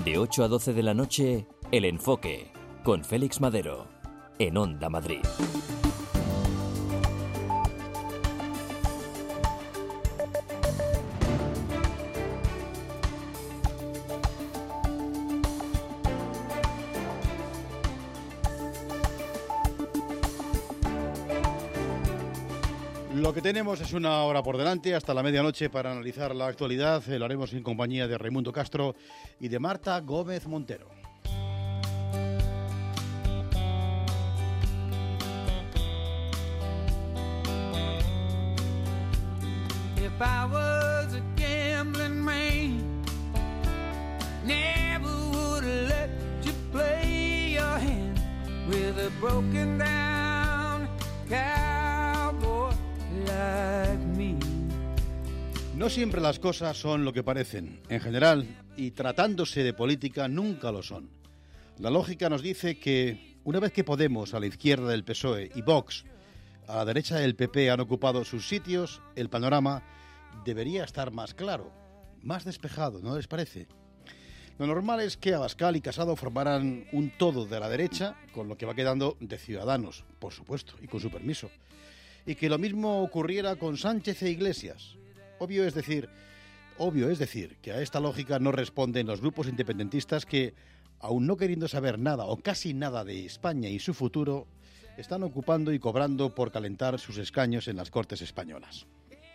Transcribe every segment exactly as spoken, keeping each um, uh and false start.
De ocho a doce de la noche, El Enfoque, con Félix Madero, en Onda Madrid. Lo que tenemos es una hora por delante, hasta la medianoche, para analizar la actualidad. Lo haremos en compañía de Raimundo Castro y de Marta Gómez Montero. If I was a gambling man, never would let you play your hand with a broken down cowboy like me. No siempre las cosas son lo que parecen, en general, y tratándose de política nunca lo son. La lógica nos dice que una vez que Podemos a la izquierda del P S O E y Vox a la derecha del P P han ocupado sus sitios, el panorama debería estar más claro, más despejado, ¿no les parece? Lo normal es que Abascal y Casado formaran un todo de la derecha, con lo que va quedando de Ciudadanos, por supuesto, y con su permiso. Y que lo mismo ocurriera con Sánchez e Iglesias. Obvio es decir, obvio es decir, que a esta lógica no responden los grupos independentistas que, aun no queriendo saber nada o casi nada de España y su futuro, están ocupando y cobrando por calentar sus escaños en las Cortes españolas.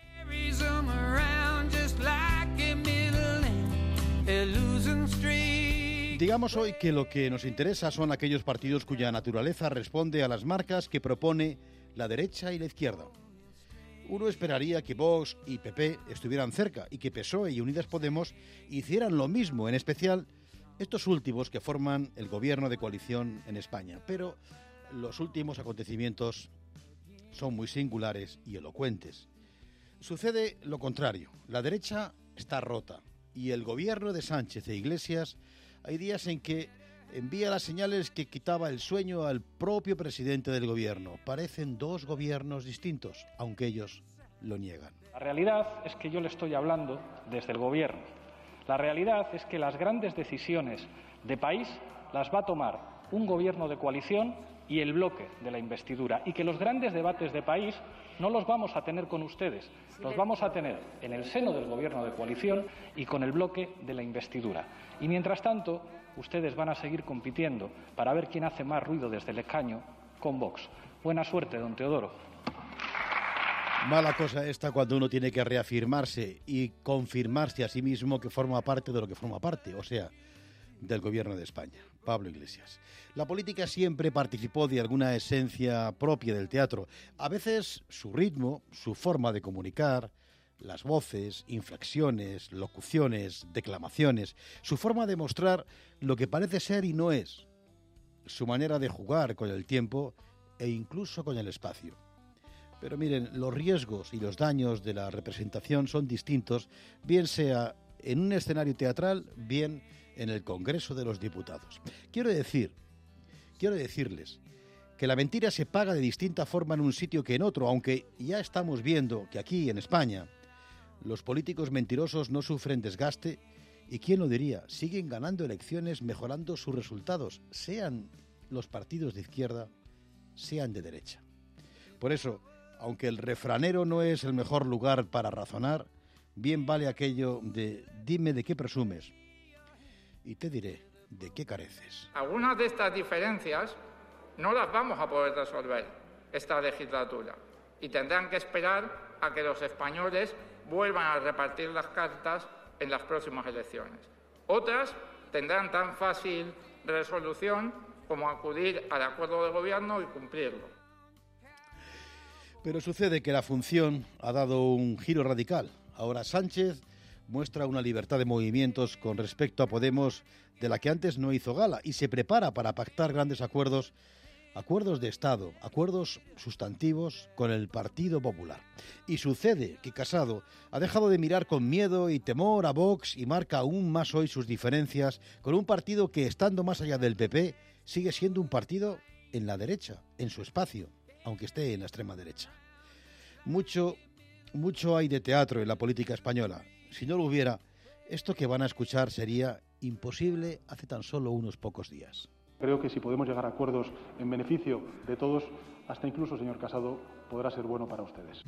Digamos hoy que lo que nos interesa son aquellos partidos cuya naturaleza responde a las marcas que propone la derecha y la izquierda. Uno esperaría que Vox y P P estuvieran cerca y que P S O E y Unidas Podemos hicieran lo mismo, en especial estos últimos que forman el gobierno de coalición en España. Pero los últimos acontecimientos son muy singulares y elocuentes. Sucede lo contrario. La derecha está rota y el gobierno de Sánchez e Iglesias hay días en que envía las señales que quitaba el sueño al propio presidente del gobierno. Parecen dos gobiernos distintos, aunque ellos lo niegan. La realidad es que yo le estoy hablando desde el gobierno. La realidad es que las grandes decisiones de país las va a tomar un gobierno de coalición y el bloque de la investidura, y que los grandes debates de país no los vamos a tener con ustedes, los vamos a tener en el seno del gobierno de coalición y con el bloque de la investidura. Y mientras tanto, ustedes van a seguir compitiendo para ver quién hace más ruido desde el escaño con Vox. Buena suerte, don Teodoro. Mala cosa esta cuando uno tiene que reafirmarse y confirmarse a sí mismo que forma parte de lo que forma parte, o sea, del gobierno de España. Pablo Iglesias. La política siempre participó de alguna esencia propia del teatro. A veces su ritmo, su forma de comunicar, las voces, inflexiones, locuciones, declamaciones, su forma de mostrar lo que parece ser y no es, su manera de jugar con el tiempo e incluso con el espacio. Pero miren, los riesgos y los daños de la representación son distintos, bien sea en un escenario teatral, bien en el Congreso de los Diputados. Quiero decir, quiero decirles que la mentira se paga de distinta forma en un sitio que en otro, aunque ya estamos viendo que aquí, en España, los políticos mentirosos no sufren desgaste y, ¿quién lo diría?, siguen ganando elecciones mejorando sus resultados, sean los partidos de izquierda, sean de derecha. Por eso, aunque el refranero no es el mejor lugar para razonar, bien vale aquello de dime de qué presumes y te diré de qué careces. Algunas de estas diferencias no las vamos a poder resolver esta legislatura y tendrán que esperar a que los españoles vuelvan a repartir las cartas en las próximas elecciones. Otras tendrán tan fácil resolución como acudir al acuerdo de gobierno y cumplirlo. Pero sucede que la función ha dado un giro radical. Ahora Sánchez muestra una libertad de movimientos con respecto a Podemos de la que antes no hizo gala y se prepara para pactar grandes acuerdos, acuerdos de Estado, acuerdos sustantivos con el Partido Popular. Y sucede que Casado ha dejado de mirar con miedo y temor a Vox y marca aún más hoy sus diferencias con un partido que, estando más allá del P P, sigue siendo un partido en la derecha, en su espacio, aunque esté en la extrema derecha. Mucho, mucho hay de teatro en la política española. Si no lo hubiera, esto que van a escuchar sería imposible hace tan solo unos pocos días. Creo que si podemos llegar a acuerdos en beneficio de todos, hasta incluso, señor Casado, podrá ser bueno para ustedes.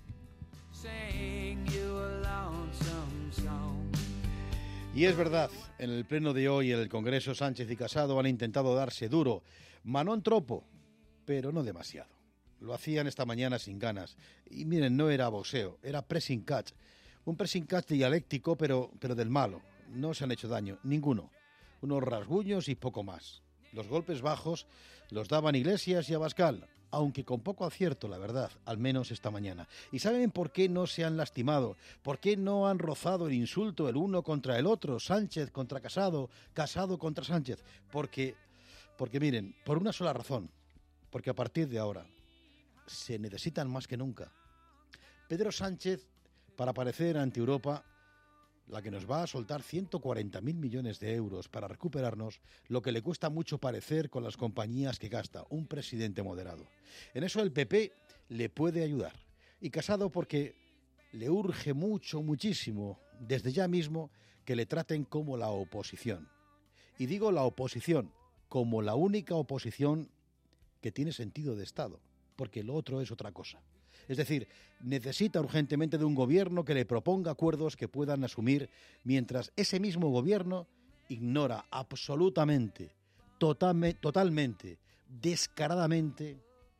Y es verdad, en el pleno de hoy, en el Congreso, Sánchez y Casado han intentado darse duro. Manón tropo, pero no demasiado. Lo hacían esta mañana sin ganas. Y miren, no era boxeo, era pressing catch. Un pressing catch dialéctico, pero, pero del malo. No se han hecho daño, ninguno. Unos rasguños y poco más. Los golpes bajos los daban Iglesias y Abascal, aunque con poco acierto, la verdad, al menos esta mañana. ¿Y saben por qué no se han lastimado? ¿Por qué no han rozado el insulto el uno contra el otro? Sánchez contra Casado, Casado contra Sánchez. Porque, porque miren, por una sola razón. Porque a partir de ahora se necesitan más que nunca. Pedro Sánchez, para aparecer ante Europa, la que nos va a soltar ciento cuarenta mil millones de euros para recuperarnos, lo que le cuesta mucho parecer con las compañías que gasta, un presidente moderado. En eso el P P le puede ayudar. Y Casado porque le urge mucho, muchísimo, desde ya mismo, que le traten como la oposición. Y digo la oposición, como la única oposición que tiene sentido de Estado, porque lo otro es otra cosa. Es decir, necesita urgentemente de un gobierno que le proponga acuerdos que puedan asumir, mientras ese mismo gobierno ignora absolutamente, totalme, totalmente, descaradamente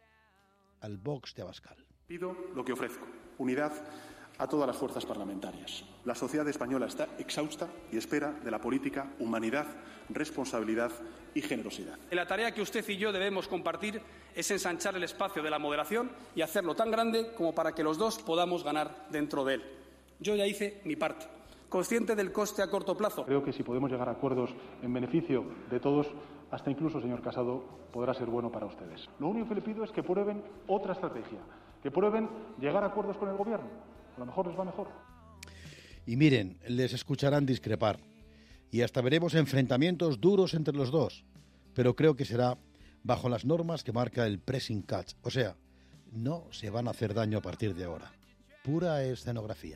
al Vox de Abascal. Pido lo que ofrezco, unidad a todas las fuerzas parlamentarias. La sociedad española está exhausta y espera de la política humanidad, responsabilidad y generosidad. La tarea que usted y yo debemos compartir es ensanchar el espacio de la moderación y hacerlo tan grande como para que los dos podamos ganar dentro de él. Yo ya hice mi parte, consciente del coste a corto plazo. Creo que si podemos llegar a acuerdos en beneficio de todos, hasta incluso, señor Casado, podrá ser bueno para ustedes. Lo único que le pido es que prueben otra estrategia, que prueben llegar a acuerdos con el gobierno. A lo mejor les va mejor. Y miren, les escucharán discrepar. Y hasta veremos enfrentamientos duros entre los dos. Pero creo que será bajo las normas que marca el pressing catch. O sea, no se van a hacer daño a partir de ahora. Pura escenografía.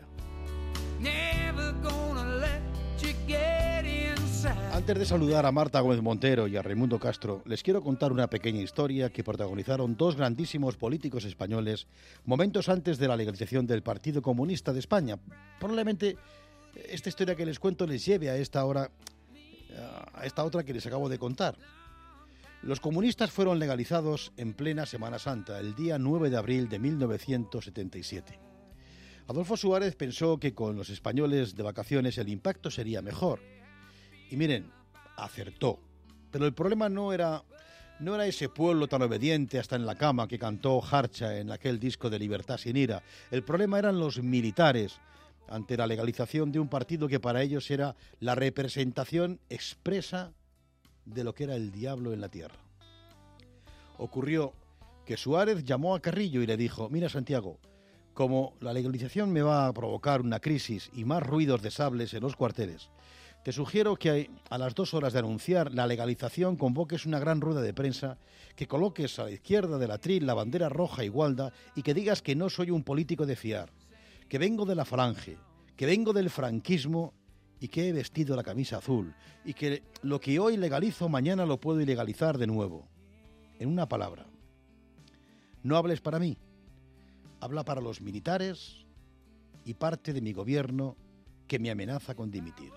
Antes de saludar a Marta Gómez Montero y a Raimundo Castro, les quiero contar una pequeña historia que protagonizaron dos grandísimos políticos españoles momentos antes de la legalización del Partido Comunista de España. Probablemente esta historia que les cuento les lleve a esta hora, a esta otra que les acabo de contar. Los comunistas fueron legalizados en plena Semana Santa, el día nueve de abril de mil novecientos setenta y siete. Adolfo Suárez pensó que con los españoles de vacaciones el impacto sería mejor. Y miren, acertó. Pero el problema no era, no era ese pueblo tan obediente hasta en la cama que cantó Harcha en aquel disco de Libertad sin ira. El problema eran los militares ante la legalización de un partido que para ellos era la representación expresa de lo que era el diablo en la tierra. Ocurrió que Suárez llamó a Carrillo y le dijo: mira, Santiago, como la legalización me va a provocar una crisis y más ruidos de sables en los cuarteles, te sugiero que a las dos horas de anunciar la legalización convoques una gran rueda de prensa, que coloques a la izquierda del atril la bandera roja y gualda y que digas que no soy un político de fiar, que vengo de la falange, que vengo del franquismo y que he vestido la camisa azul y que lo que hoy legalizo mañana lo puedo ilegalizar de nuevo. En una palabra, no hables para mí, habla para los militares y parte de mi gobierno que me amenaza con dimitir.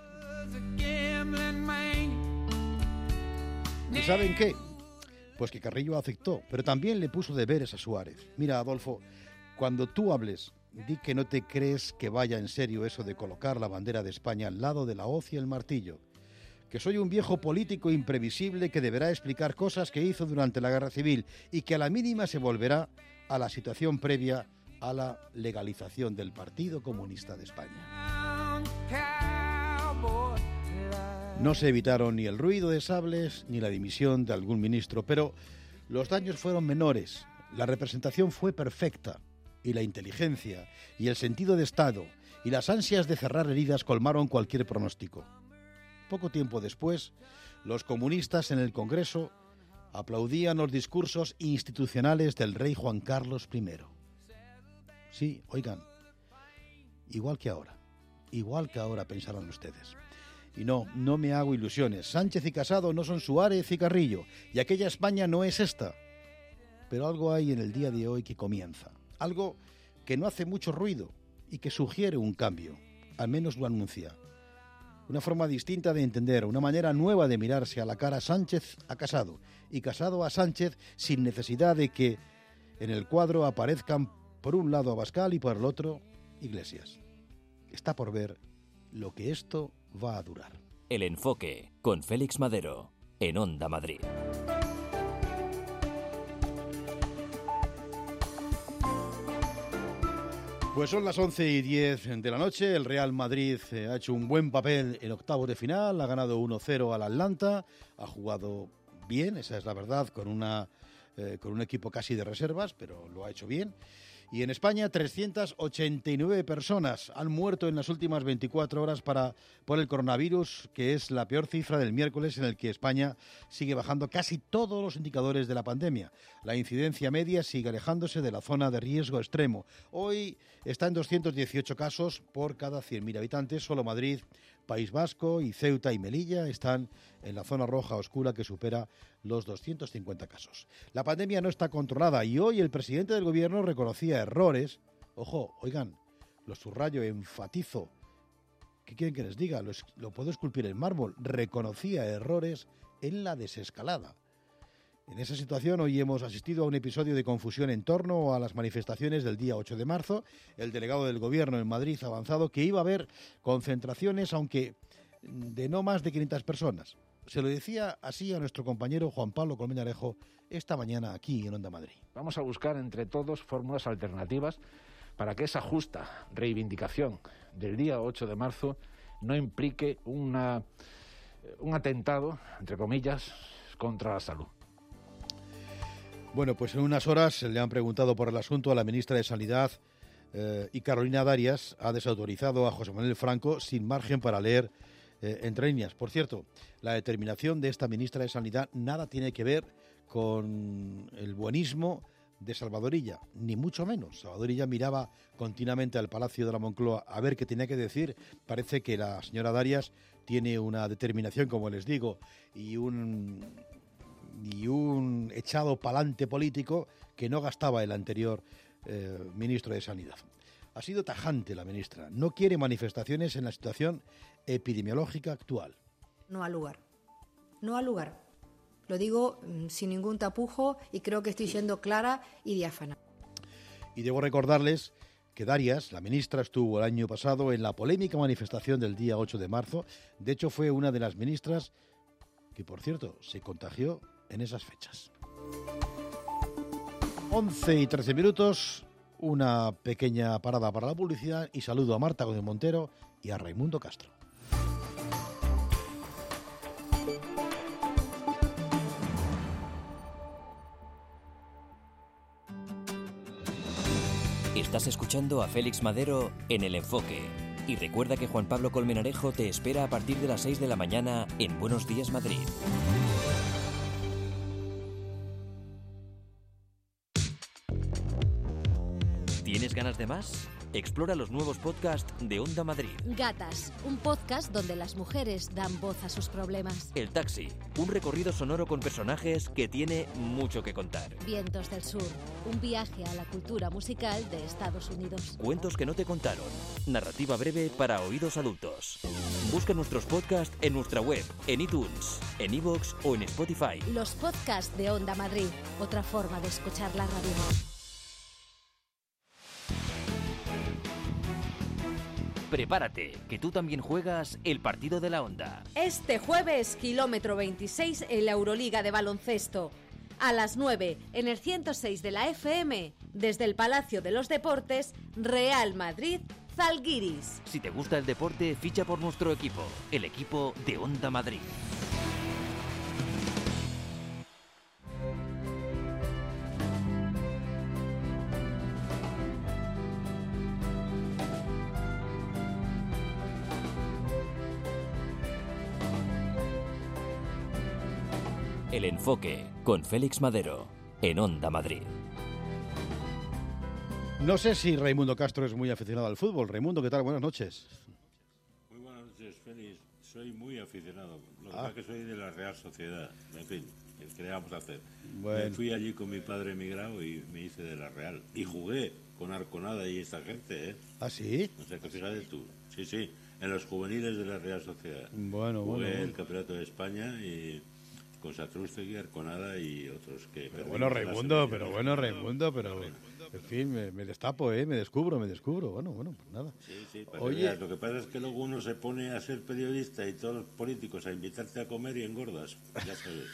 ¿Y saben qué? Pues que Carrillo aceptó, pero también le puso deberes a Suárez. Mira, Adolfo, cuando tú hables, di que no te crees que vaya en serio eso de colocar la bandera de España al lado de la hoz y el martillo. Que soy un viejo político imprevisible que deberá explicar cosas que hizo durante la Guerra Civil y que a la mínima se volverá a la situación previa a la legalización del Partido Comunista de España. No se evitaron ni el ruido de sables ni la dimisión de algún ministro, pero los daños fueron menores, la representación fue perfecta y la inteligencia y el sentido de Estado y las ansias de cerrar heridas colmaron cualquier pronóstico. Poco tiempo después, los comunistas en el Congreso aplaudían los discursos institucionales del rey Juan Carlos primero. Sí, oigan, igual que ahora, igual que ahora pensaron ustedes. Y no, no me hago ilusiones. Sánchez y Casado no son Suárez y Carrillo, y aquella España no es esta. Pero algo hay en el día de hoy que comienza. Algo que no hace mucho ruido y que sugiere un cambio. Al menos lo anuncia. Una forma distinta de entender, una manera nueva de mirarse a la cara Sánchez a Casado y Casado a Sánchez sin necesidad de que en el cuadro aparezcan por un lado Abascal y por el otro Iglesias. Está por ver lo que esto va a durar. El Enfoque, con Félix Madero, en Onda Madrid. Pues son las once y diez de la noche. El Real Madrid eh, ha hecho un buen papel en octavos de final, ha ganado uno cero al Atlanta, ha jugado bien, esa es la verdad, con, una, eh, con un equipo casi de reservas, pero lo ha hecho bien. Y en España, trescientas ochenta y nueve personas han muerto en las últimas veinticuatro horas para, por el coronavirus, que es la peor cifra del miércoles, en el que España sigue bajando casi todos los indicadores de la pandemia. La incidencia media sigue alejándose de la zona de riesgo extremo. Hoy está en doscientos dieciocho casos por cada cien mil habitantes. Solo Madrid, País Vasco y Ceuta y Melilla están en la zona roja oscura, que supera los doscientos cincuenta casos. La pandemia no está controlada y hoy el presidente del gobierno reconocía errores. Ojo, oigan, lo subrayo, enfatizo. ¿Qué quieren que les diga? Lo, lo puedo esculpir en mármol. Reconocía errores en la desescalada. En esa situación hoy hemos asistido a un episodio de confusión en torno a las manifestaciones del día ocho de marzo. El delegado del gobierno en Madrid ha avanzado que iba a haber concentraciones, aunque de no más de quinientas personas. Se lo decía así a nuestro compañero Juan Pablo Colmenarejo esta mañana aquí en Onda Madrid. Vamos a buscar entre todos fórmulas alternativas para que esa justa reivindicación del día ocho de marzo no implique una, un atentado, entre comillas, contra la salud. Bueno, pues en unas horas le han preguntado por el asunto a la ministra de Sanidad eh, y Carolina Darias ha desautorizado a José Manuel Franco sin margen para leer eh, entre líneas. Por cierto, la determinación de esta ministra de Sanidad nada tiene que ver con el buenismo de Salvador Illa, ni mucho menos. Salvador Illa miraba continuamente al Palacio de la Moncloa a ver qué tenía que decir. Parece que la señora Darias tiene una determinación, como les digo, y un... y un echado pa'lante político que no gastaba el anterior eh, ministro de Sanidad. Ha sido tajante la ministra. No quiere manifestaciones en la situación epidemiológica actual. No ha lugar. No ha lugar. Lo digo mmm, sin ningún tapujo y creo que estoy siendo clara y diáfana. Y debo recordarles que Darias, la ministra, estuvo el año pasado en la polémica manifestación del día ocho de marzo. De hecho, fue una de las ministras que, por cierto, se contagió en esas fechas. once y trece minutos, una pequeña parada para la publicidad y saludo a Marta Gómez Montero y a Raimundo Castro. Estás escuchando a Félix Madero en El Enfoque. Y recuerda que Juan Pablo Colmenarejo te espera a partir de las seis de la mañana en Buenos Días Madrid. ¿Tienes ganas de más? Explora los nuevos podcasts de Onda Madrid. Gatas, un podcast donde las mujeres dan voz a sus problemas. El Taxi, un recorrido sonoro con personajes que tiene mucho que contar. Vientos del Sur, un viaje a la cultura musical de Estados Unidos. Cuentos que no te contaron. Narrativa breve para oídos adultos. Busca nuestros podcasts en nuestra web, en iTunes, en iVoox o en Spotify. Los podcasts de Onda Madrid, otra forma de escuchar la radio. Prepárate, que tú también juegas el partido de la Onda. Este jueves, kilómetro veintiséis en la Euroliga de baloncesto. A las nueve, en el ciento seis de la F M, desde el Palacio de los Deportes, Real Madrid, Zalgiris. Si te gusta el deporte, ficha por nuestro equipo, el equipo de Onda Madrid. El Enfoque, con Félix Madero, en Onda Madrid. No sé si Raimundo Castro es muy aficionado al fútbol. Raimundo, ¿qué tal? Buenas noches. Muy buenas noches, Félix. Soy muy aficionado. Lo que Ah. pasa es que soy de la Real Sociedad. En fin, ¿qué le vamos a hacer? Bueno. Me fui allí con mi padre emigrado y me hice de la Real. Y jugué con Arconada y esta gente, ¿eh? ¿Ah, sí? O sea, que fíjate tú. Sí, sí, en los juveniles de la Real Sociedad. Bueno, Jugué bueno, el bueno. Campeonato de España y con Satrústegui, Arconada y otros que... Pero bueno, Raimundo, pero bueno, Raimundo, pero... En fin, me, me destapo, ¿eh? Me descubro, me descubro. Bueno, bueno, pues nada. Sí, sí, para Oye. que veas. Lo que pasa es que luego uno se pone a ser periodista y todos los políticos a invitarte a comer y engordas. Ya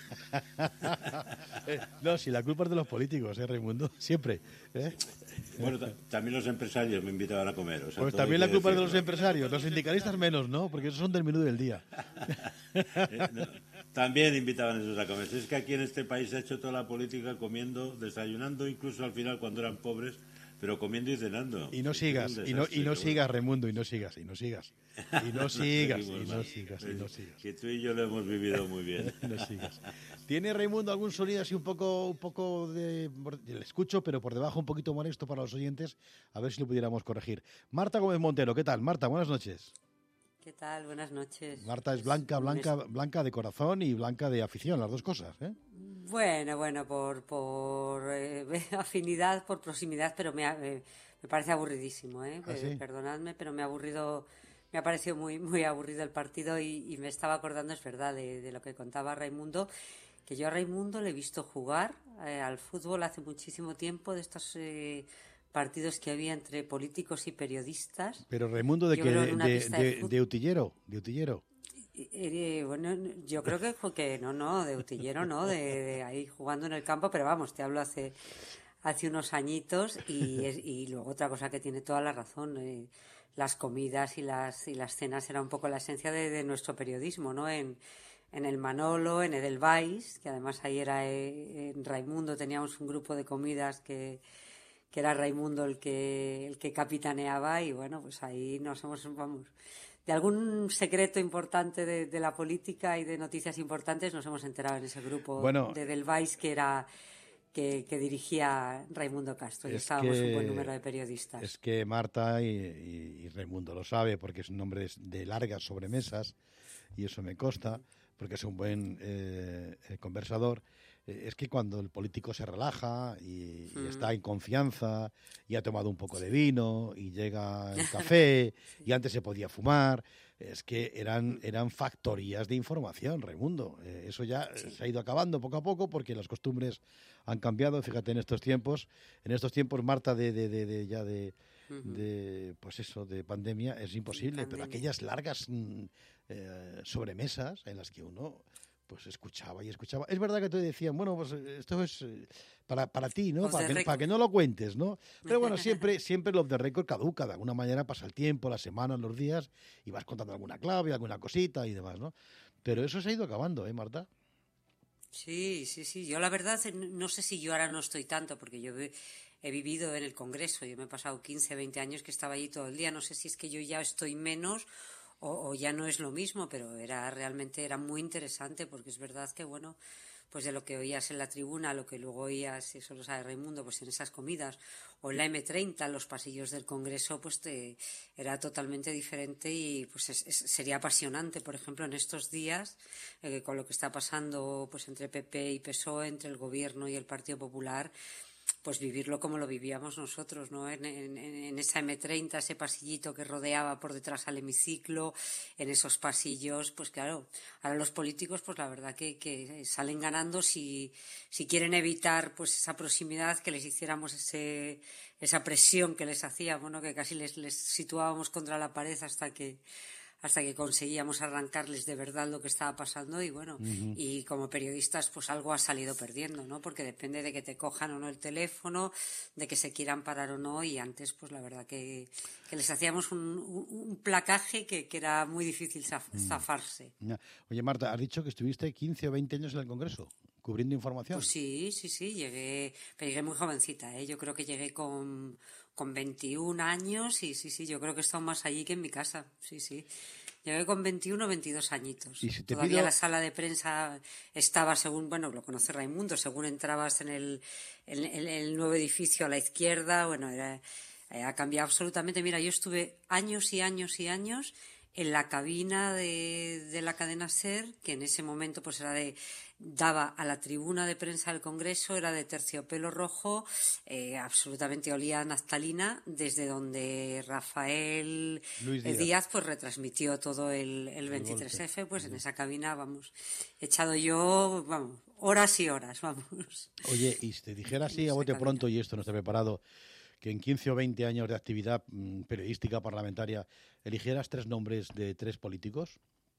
sabes. Eh, no, si la culpa es de los políticos, ¿eh, Raimundo? Siempre. ¿eh? Bueno, ta- también los empresarios me invitaban a comer. O sea, Pues todo también hay la que culpa es de los decirlo. empresarios, los sindicalistas menos, ¿no? Porque esos son del menú del día. Eh, no, también invitaban esos a comer. Es que aquí en este país se ha hecho toda la política comiendo, desayunando, incluso al final cuando eran pobres, pero comiendo y cenando. Y no Es que es sigas, un y no, y desastre, no pero sigas, Raimundo, y no sigas, y no sigas. Y no sigas, y seguimos no mal. sigas, y no sigas. Que tú y yo lo hemos vivido muy bien. No sigas. ¿Tiene Raimundo algún sonido así un poco, un poco de... Le escucho, pero por debajo un poquito molesto para los oyentes, a ver si lo pudiéramos corregir. Marta Gómez Montero, ¿qué tal? Marta, buenas noches. ¿Qué tal? Buenas noches. Marta es blanca, blanca, blanca de corazón y blanca de afición, las dos cosas, ¿eh? Bueno, bueno, por, por eh, afinidad, por proximidad, pero me, ha- me, me parece aburridísimo, ¿eh? ¿Ah, Eh, sí? Perdonadme, pero me ha aburrido, me ha parecido muy, muy aburrido el partido y, y me estaba acordando, es verdad, de, de lo que contaba Raimundo, que yo a Raimundo le he visto jugar eh, al fútbol hace muchísimo tiempo, de estos eh, partidos que había entre políticos y periodistas. Pero Raimundo, ¿de Yo qué? creo De, en una de, pista de de- fútbol. de utillero, de utillero. Eh, bueno, yo creo que fue que no, no, de utillero, no, de, de ahí jugando en el campo, pero vamos, te hablo hace hace unos añitos y, es- y luego otra cosa que tiene toda la razón, eh, las comidas y las y las cenas era un poco la esencia de, de nuestro periodismo, ¿no? En, en el Manolo, en Edelweiss, que además ahí era eh, en Raimundo teníamos un grupo de comidas que que era Raimundo el que el que capitaneaba y bueno, pues ahí nos hemos, vamos, de algún secreto importante de, de la política y de noticias importantes nos hemos enterado en ese grupo Bueno, de Edelweiss que era que, que dirigía Raimundo Castro y Es estábamos que- un buen número de periodistas. Es que Marta y, y- y Raimundo lo sabe porque es un hombre de largas sobremesas y eso me consta porque es un buen eh, eh, conversador. Eh, es que cuando el político se relaja y, y Mm. está en confianza y ha tomado un poco de vino y llega el café y antes se podía fumar, es que eran, eran factorías de información, Raimundo. Eh, eso ya eh, se ha ido acabando poco a poco porque las costumbres han cambiado. Fíjate, en estos tiempos, en estos tiempos, Marta, de, de, de, de- ya de, Ujú. de, pues eso, de pandemia, es imposible. Pero Pandemia. aquellas largas mm, eh, sobremesas en las que uno pues escuchaba y escuchaba. Es verdad que te decían, bueno, pues eh, esto es eh, para, para ti, ¿no? Off Para the que, para record. que no lo cuentes, ¿no? Pero bueno, siempre, siempre lo de récord caduca. De alguna manera pasa el tiempo, las semanas, los días, y vas contando alguna clave, alguna cosita y demás, ¿no? Pero eso se ha ido acabando, ¿eh, Marta? Sí, sí, sí. Yo la verdad eh, no sé si yo ahora no estoy tanto porque yo he, he vivido en el Congreso. Yo me he pasado quince, veinte años que estaba allí todo el día. No sé si es que yo ya estoy menos o, o ya no es lo mismo, pero era realmente era muy interesante porque es verdad que, bueno, pues de lo que oías en la tribuna, lo que luego oías, eso lo sabe Raimundo, pues en esas comidas, o en la eme treinta, en los pasillos del Congreso, pues te, era totalmente diferente y pues es- es- sería apasionante, por ejemplo, en estos días, eh, con lo que está pasando pues entre pe pe y pe soe, entre el Gobierno y el Partido Popular, pues vivirlo como lo vivíamos nosotros, ¿no? En, en- en esa eme treinta, ese pasillito que rodeaba por detrás al hemiciclo, en esos pasillos, pues claro, ahora los políticos, pues la verdad que, que salen ganando si, si quieren evitar pues esa proximidad, que les hiciéramos ese, esa presión que les hacíamos, ¿no? Que casi les, les situábamos contra la pared hasta que hasta que conseguíamos arrancarles de verdad lo que estaba pasando y bueno, Ujú. y como periodistas pues algo ha salido perdiendo, ¿no? Porque depende de que te cojan o no el teléfono, de que se quieran parar o no y antes pues la verdad que, que les hacíamos un, un- un placaje que, que era muy difícil zaf- Mm. zafarse. Ya. Oye, Marta, has dicho que estuviste quince o veinte años en el Congreso, cubriendo información. Pues sí, sí, sí, llegué, pero llegué muy jovencita, ¿eh? Yo creo que llegué con, con veintiún años y sí, sí, yo creo que he estado más allí que en mi casa, sí, sí. Llegué con veintiuno o veintidós añitos. Y si te Todavía pido- la sala de prensa estaba según, bueno, lo conoce Raimundo, según entrabas en el, en, en el nuevo edificio a la izquierda, bueno, era, eh, ha cambiado absolutamente. Mira, yo estuve años y años y años en la cabina de, de la cadena SER, que en ese momento pues era de daba a la tribuna de prensa del Congreso, era de terciopelo rojo, eh, absolutamente olía a naftalina, desde donde Rafael Luis Díaz. Díaz pues retransmitió todo el, el veintitrés efe, pues en esa cabina, vamos, he echado yo, vamos, horas y horas, vamos. Oye, y si te dijera así a bote pronto, y esto no está preparado, que en quince o veinte años de actividad mmm, periodística parlamentaria eligieras tres nombres de tres políticos.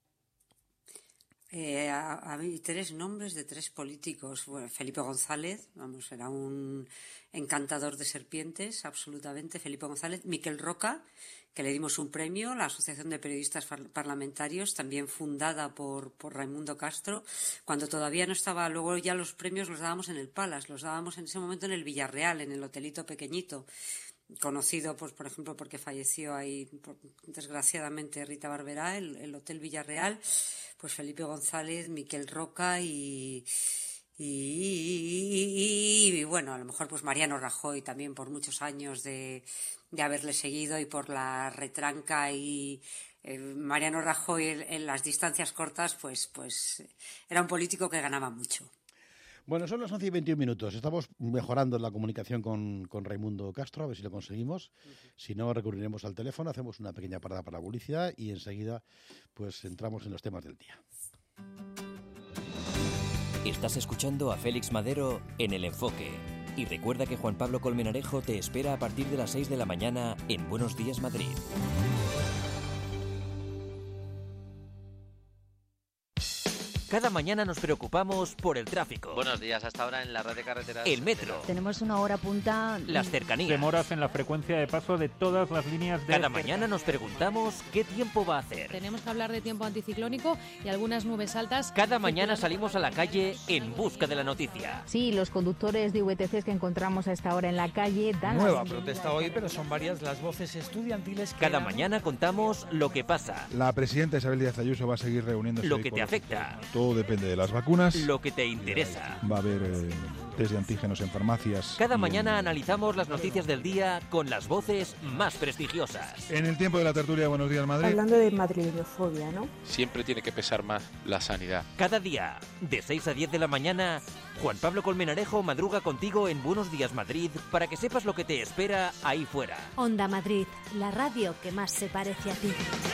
Eh, hay tres nombres de tres políticos. Bueno, Felipe González, vamos, era un encantador de serpientes, absolutamente. Felipe González, Miquel Roca, que le dimos un premio, la Asociación de Periodistas Parlamentarios, también fundada por, por Raimundo Castro, cuando todavía no estaba, luego ya los premios los dábamos en el Palace, los dábamos en ese momento en el Villarreal, en el hotelito pequeñito, conocido, pues, por ejemplo, porque falleció ahí, por, desgraciadamente, Rita Barberá, el, el Hotel Villarreal. Pues Felipe González, Miquel Roca y, y, y, y, y bueno, a lo mejor pues Mariano Rajoy también por muchos años de, de haberle seguido y por la retranca y eh, Mariano Rajoy en, en las distancias cortas pues, pues era un político que ganaba mucho. Bueno, son las once y veintiún minutos. Estamos mejorando la comunicación con, con Raimundo Castro, a ver si lo conseguimos. Si no, recurriremos al teléfono, hacemos una pequeña parada para la publicidad y enseguida pues entramos en los temas del día. Estás escuchando a Félix Madero en El Enfoque. Y recuerda que Juan Pablo Colmenarejo te espera a partir de las seis de la mañana en Buenos Días Madrid. Cada mañana nos preocupamos por el tráfico. Buenos días, hasta ahora en la red de carreteras. El metro. Tenemos una hora punta. Las cercanías. Demoras en la frecuencia de paso de todas las líneas de... Cada mañana nos preguntamos qué tiempo va a hacer. Tenemos que hablar de tiempo anticiclónico y algunas nubes altas. Cada mañana salimos a la calle en busca de la noticia. Sí, los conductores de V T Cs que encontramos a esta hora en la calle dan... Nueva protesta hoy, pero son varias las voces estudiantiles que... Cada mañana contamos lo que pasa. La presidenta Isabel Díaz Ayuso va a seguir reuniéndose... Lo que te afecta. Todo depende de las vacunas. Lo que te interesa. Va a haber eh, test de antígenos en farmacias. Cada mañana en... analizamos las noticias del día con las voces más prestigiosas. En el tiempo de la tertulia Buenos Días Madrid. Hablando de madridofobia, ¿no? Siempre tiene que pesar más la sanidad. Cada día, de seis a diez de la mañana, Juan Pablo Colmenarejo madruga contigo en Buenos Días Madrid para que sepas lo que te espera ahí fuera. Onda Madrid, la radio que más se parece a ti.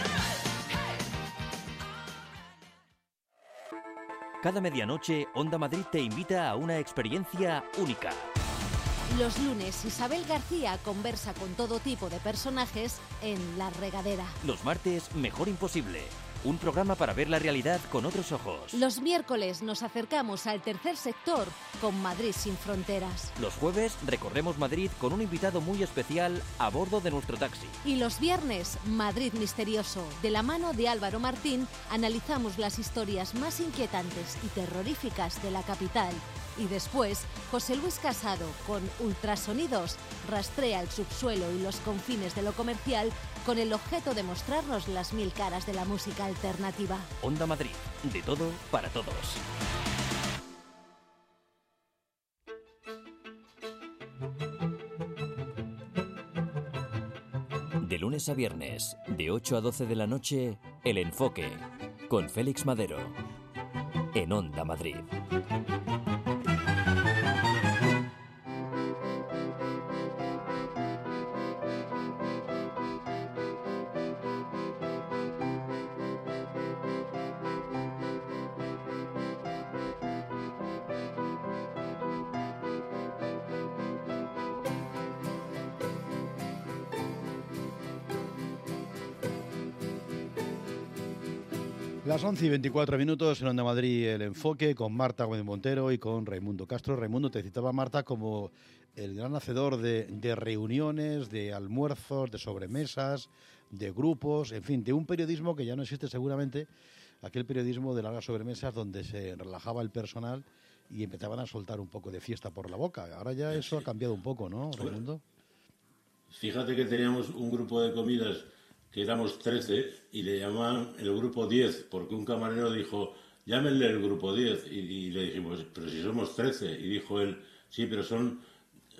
Cada medianoche, Onda Madrid te invita a una experiencia única. Los lunes, Isabel García conversa con todo tipo de personajes en La Regadera. Los martes, Mejor Imposible. Un programa para ver la realidad con otros ojos. Los miércoles nos acercamos al tercer sector con Madrid sin fronteras. Los jueves recorremos Madrid con un invitado muy especial a bordo de nuestro taxi. Y los viernes, Madrid Misterioso. De la mano de Álvaro Martín, analizamos las historias más inquietantes y terroríficas de la capital. Y después, José Luis Casado, con Ultrasonidos, rastrea el subsuelo y los confines de lo comercial con el objeto de mostrarnos las mil caras de la música alternativa. Onda Madrid, de todo para todos. De lunes a viernes, de ocho a doce de la noche, El Enfoque, con Félix Madero, en Onda Madrid. Las once y veinticuatro minutos en Onda Madrid, El Enfoque, con Marta Gómez Montero y con Raimundo Castro. Raimundo, te citaba Marta como el gran hacedor de, de reuniones, de almuerzos, de sobremesas, de grupos, en fin, de un periodismo que ya no existe seguramente, aquel periodismo de largas sobremesas donde se relajaba el personal y empezaban a soltar un poco de fiesta por la boca. Ahora ya eso ha cambiado un poco, ¿no, Raimundo? Fíjate que teníamos un grupo de comidas que éramos trece y le llamaban el grupo diez, porque un camarero dijo, llámenle el grupo diez, y, y le dijimos, pero si somos trece, y dijo él, sí, pero son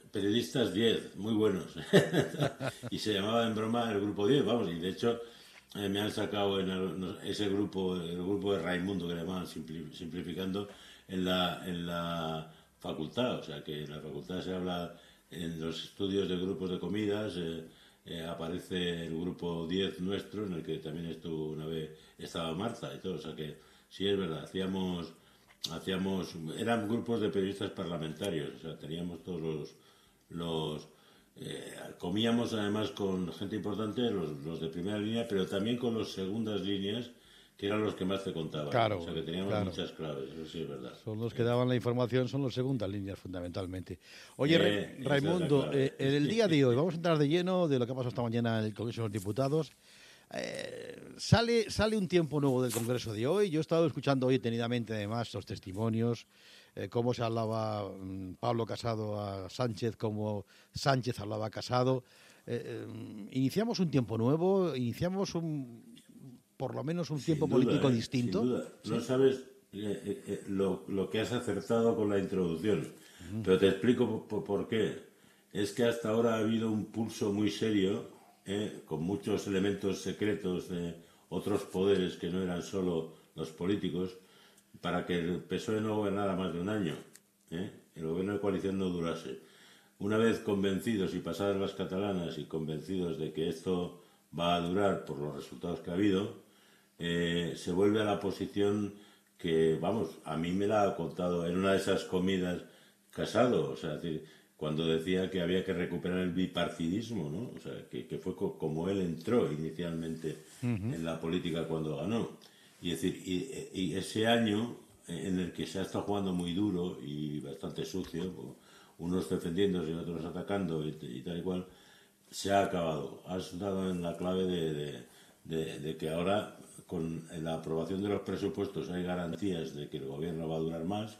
periodistas diez, muy buenos, y se llamaba en broma el grupo diez, vamos, y de hecho eh, me han sacado en el, no, ese grupo, el grupo de Raimundo que le llamaban simpli, simplificando, en la, en la facultad. O sea, que en la facultad se habla, en los estudios de grupos de comidas, eh, eh, aparece el grupo diez nuestro, en el que también estuvo una vez, estaba Marta y todo. O sea, que sí es verdad, hacíamos... hacíamos eran grupos de periodistas parlamentarios, o sea, teníamos todos los, los eh, comíamos además con gente importante, los, los de primera línea, pero también con los segundas líneas, que eran los que más te contaban. Claro, o sea, que teníamos claro. muchas claves, eso sí es verdad. Son los que daban la información, son los segundas líneas fundamentalmente. Oye, Eh, Ra- Raimundo, esa es la eh, clave. en el día de hoy vamos a entrar de lleno de lo que ha pasado esta mañana en el Congreso de los Diputados. Eh, sale, sale un tiempo nuevo del Congreso de hoy. Yo he estado escuchando hoy detenidamente además los testimonios, eh, cómo se hablaba mm, Pablo Casado a Sánchez, cómo Sánchez hablaba a Casado. Eh, eh, iniciamos un tiempo nuevo, iniciamos un, por lo menos un tiempo Sin duda, político eh, distinto. Sin duda. No ¿Sí? sabes eh, eh, lo, lo que has acertado con la introducción, uh-huh. Pero te explico por, por qué. Es que hasta ahora ha habido un pulso muy serio, Eh, con muchos elementos secretos de otros poderes que no eran solo los políticos, para que el P S O E no gobernara más de un año, ¿eh? El gobierno de coalición no durase. Una vez convencidos y pasadas las catalanas y convencidos de que esto va a durar por los resultados que ha habido, eh, se vuelve a la posición que, vamos, a mí me la ha contado en una de esas comidas Casado, o sea, es decir, cuando decía que había que recuperar el bipartidismo, ¿no? O sea, que, que fue co como él entró inicialmente uh-huh. en la política cuando ganó. Y, decir, y, y ese año en el que se ha estado jugando muy duro y bastante sucio, unos defendiéndose y otros atacando y, y tal y cual, se ha acabado. Has dado en la clave de, de, de, de que ahora, con la aprobación de los presupuestos, hay garantías de que el gobierno va a durar más,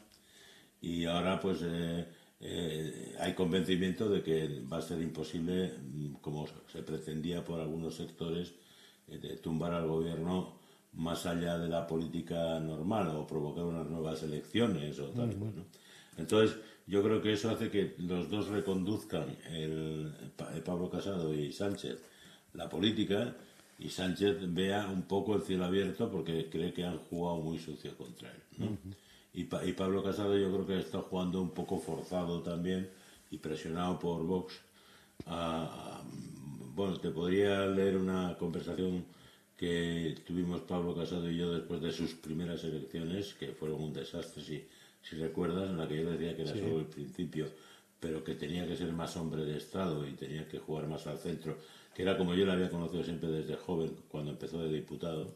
y ahora pues... Eh, Eh, hay convencimiento de que va a ser imposible, como se pretendía por algunos sectores, eh, de tumbar al gobierno más allá de la política normal o provocar unas nuevas elecciones o tal. Uh-huh. ¿No? Entonces, yo creo que eso hace que los dos reconduzcan, el, el Pablo Casado y Sánchez, la política, y Sánchez vea un poco el cielo abierto porque cree que han jugado muy sucio contra él, ¿no? Uh-huh. Y, pa y Pablo Casado yo creo que está jugando un poco forzado también y presionado por Vox. A, a, bueno, te podría leer una conversación que tuvimos Pablo Casado y yo después de sus primeras elecciones, que fueron un desastre, si, si recuerdas, en la que yo decía que era sí. solo el principio, pero que tenía que ser más hombre de Estado y tenía que jugar más al centro, que era como yo le había conocido siempre desde joven, cuando empezó de diputado.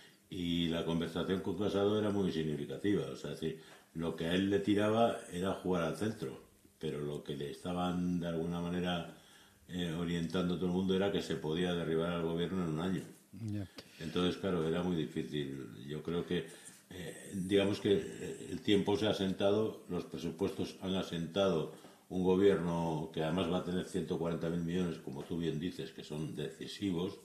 Y la conversación con Casado era muy significativa, o sea, es decir, lo que a él le tiraba era jugar al centro, pero lo que le estaban de alguna manera eh, orientando todo el mundo era que se podía derribar al gobierno en un año. Yeah. Entonces, claro, era muy difícil. Yo creo que, eh, digamos que el tiempo se ha asentado, los presupuestos han asentado un gobierno que además va a tener ciento cuarenta mil millones, como tú bien dices, que son decisivos,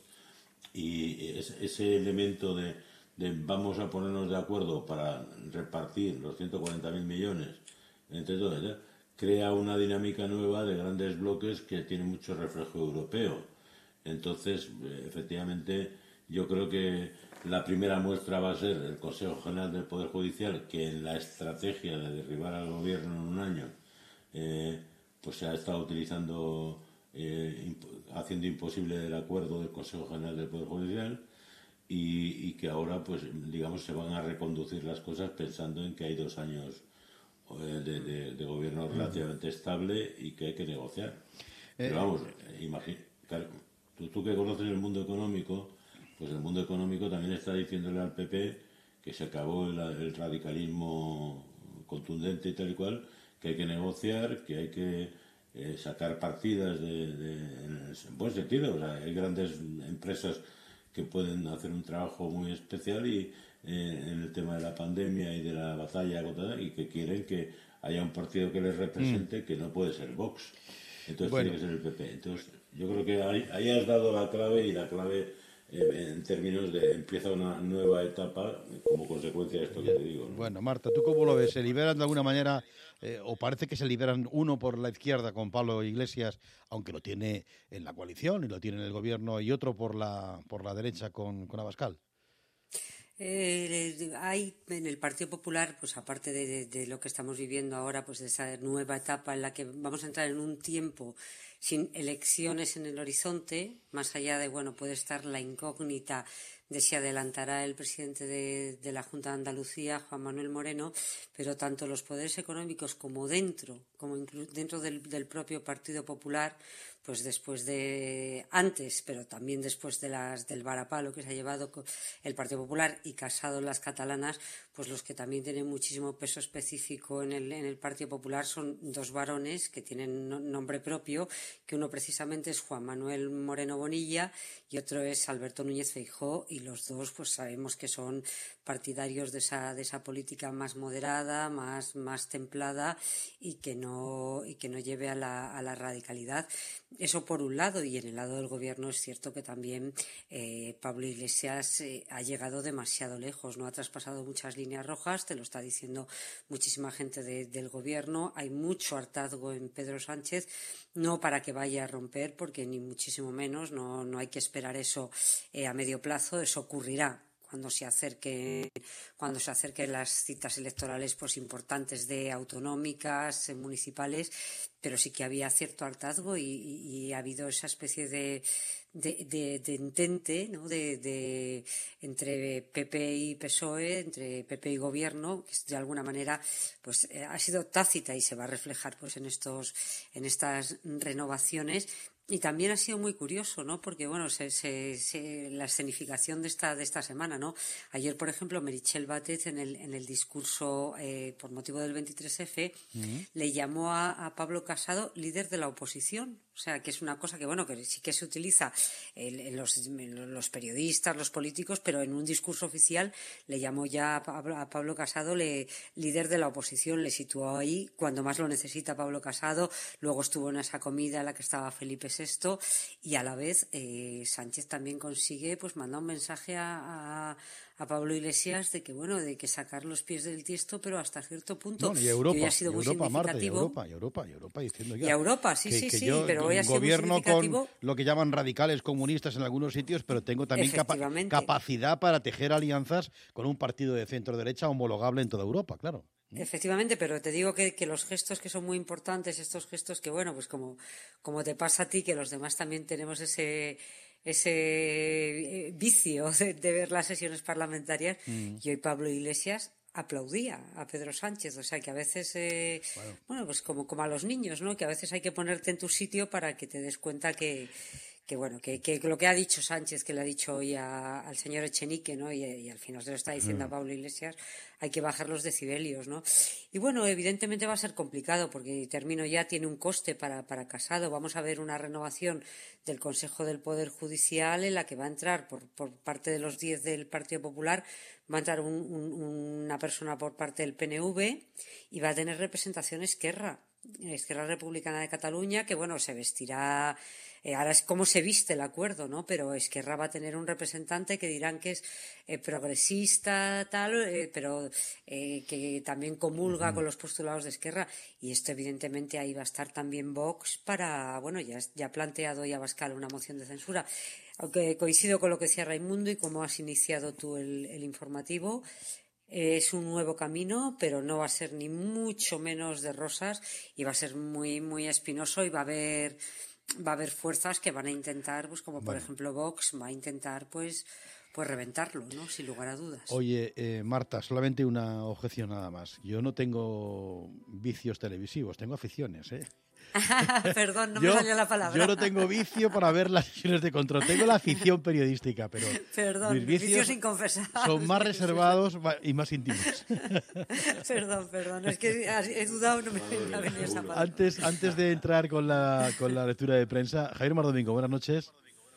y ese, ese elemento de de vamos a ponernos de acuerdo para repartir los ciento cuarenta mil millones entre todos, ¿eh? Crea una dinámica nueva de grandes bloques que tiene mucho reflejo europeo. Entonces, efectivamente, yo creo que la primera muestra va a ser el Consejo General del Poder Judicial, que en la estrategia de derribar al gobierno en un año, eh, pues se ha estado utilizando, eh, imp haciendo imposible el acuerdo del Consejo General del Poder Judicial. Y, y que ahora, pues, digamos, se van a reconducir las cosas pensando en que hay dos años eh, de, de, de gobierno relativamente estable y que hay que negociar. Pero vamos, imagina, claro, tú, tú que conoces el mundo económico, pues el mundo económico también está diciéndole al P P que se acabó el, el radicalismo contundente y tal y cual, que hay que negociar, que hay que eh, sacar partidas de, de, en el buen sentido. O sea, hay grandes empresas que pueden hacer un trabajo muy especial y eh, en el tema de la pandemia y de la batalla contra, y que quieren que haya un partido que les represente, mm. que no puede ser Vox, entonces bueno. tiene que ser el P P. Entonces yo creo que ahí, ahí has dado la clave, y la clave eh, en términos de empieza una nueva etapa como consecuencia de esto que te digo, ¿no? Bueno, Marta, ¿tú cómo lo ves? ¿Se liberan de alguna manera, eh, o parece que se liberan uno por la izquierda con Pablo Iglesias, aunque lo tiene en la coalición y lo tiene en el gobierno, y otro por la, por la derecha con, con Abascal? Eh, hay en el Partido Popular, pues aparte de, de, de lo que estamos viviendo ahora, pues de esa nueva etapa en la que vamos a entrar en un tiempo sin elecciones en el horizonte, más allá de, bueno, puede estar la incógnita de si adelantará el presidente de, de la Junta de Andalucía, Juan Manuel Moreno, pero tanto los poderes económicos como dentro, como dentro del, del propio Partido Popular, pues después de, antes, pero también después de las, del varapalo que se ha llevado el Partido Popular y Casado las catalanas, pues los que también tienen muchísimo peso específico en el, en el Partido Popular son dos varones que tienen no, nombre propio, que uno precisamente es Juan Manuel Moreno Bonilla y otro es Alberto Núñez Feijóo, y los dos pues sabemos que son partidarios de esa, de esa política más moderada, más, más templada y que no, y que no lleve a la, a la radicalidad. Eso por un lado, y en el lado del gobierno es cierto que también eh, Pablo Iglesias eh, ha llegado demasiado lejos, no ha traspasado muchas líneas rojas, te lo está diciendo muchísima gente de, del gobierno. Hay mucho hartazgo en Pedro Sánchez, no para que vaya a romper, porque ni muchísimo menos, no, no hay que esperar eso eh, a medio plazo, eso ocurrirá cuando se acerque cuando se acerquen las citas electorales pues importantes de autonómicas, eh, municipales, pero sí que había cierto hartazgo y, y, y ha habido esa especie de de, de, de entente, ¿no? de, de entre P P y P S O E, entre P P y gobierno, que de alguna manera pues eh, ha sido tácita y se va a reflejar pues en estos en estas renovaciones. Y también ha sido muy curioso, ¿no? Porque, bueno, se, se, se, la escenificación de esta, de esta semana, ¿no? Ayer, por ejemplo, Meritxell Batet, en el, en el discurso eh, por motivo del veintitrés efe, uh-huh. le llamó a, a Pablo Casado líder de la oposición. O sea, que es una cosa que, bueno, que sí que se utiliza en, en, los, en los periodistas, los políticos, pero en un discurso oficial le llamó ya a Pablo, a Pablo Casado le, líder de la oposición, le situó ahí cuando más lo necesita Pablo Casado. Luego estuvo en esa comida en la que estaba Felipe sexto y a la vez eh, Sánchez también consigue pues mandar un mensaje a, a, a Pablo Iglesias de que, bueno, de que sacar los pies del tiesto, pero hasta cierto punto. No, y Europa, que hoy ha sido y muy Europa, significativo. Marta, y Europa, y Europa, y Europa, diciendo ya. Y Europa, sí, que, sí, que sí, yo, pero hoy ha sido gobierno muy significativo. Con lo que llaman radicales comunistas en algunos sitios, pero tengo también capa capacidad para tejer alianzas con un partido de centro-derecha homologable en toda Europa, claro. Efectivamente, pero te digo que, que los gestos que son muy importantes, estos gestos que, bueno, pues como, como te pasa a ti, que los demás también tenemos ese ese vicio de, de ver las sesiones parlamentarias, mm. y hoy Pablo Iglesias aplaudía a Pedro Sánchez, o sea que a veces eh, bueno. bueno, pues como, como a los niños, ¿no? Que a veces hay que ponerte en tu sitio para que te des cuenta que que bueno, que, que lo que ha dicho Sánchez, que le ha dicho hoy a, al señor Echenique, ¿no? Y, y al final se lo está diciendo mm. a Pablo Iglesias, hay que bajar los decibelios, ¿no? Y bueno, evidentemente va a ser complicado, porque termino ya, tiene un coste para, para Casado. Vamos a ver una renovación del Consejo del Poder Judicial en la que va a entrar por, por parte de los diez del Partido Popular, va a entrar un, un, una persona por parte del P N V y va a tener representación Esquerra, Esquerra Republicana de Cataluña, que bueno, se vestirá. Eh, ahora es cómo se viste el acuerdo, ¿no? Pero Esquerra va a tener un representante que dirán que es eh, progresista, tal, eh, pero eh, que también comulga uh-huh. con los postulados de Esquerra. Y esto, evidentemente, ahí va a estar también Vox para, bueno, ya, ya ha planteado ya Abascal una moción de censura. Aunque coincido con lo que decía Raimundo y como has iniciado tú el, el informativo. Es un nuevo camino, pero no va a ser ni mucho menos de rosas y va a ser muy, muy espinoso y va a haber, va a haber fuerzas que van a intentar, pues como por bueno. ejemplo Vox, va a intentar pues, pues reventarlo, ¿no? Sin lugar a dudas. Oye, eh, Marta, solamente una objeción nada más. Yo no tengo vicios televisivos, tengo aficiones, ¿eh? Perdón, no yo, me salió la palabra. Yo no tengo vicio para ver las sesiones de control. Tengo la afición periodística, pero Perdón, mis vicios, vicios inconfesables. Son más reservados y más íntimos. Perdón, perdón. Es que he dudado, no me ha venido esa palabra. Antes, antes de entrar con la, con la lectura de prensa, Javier Mardomingo, buenas noches.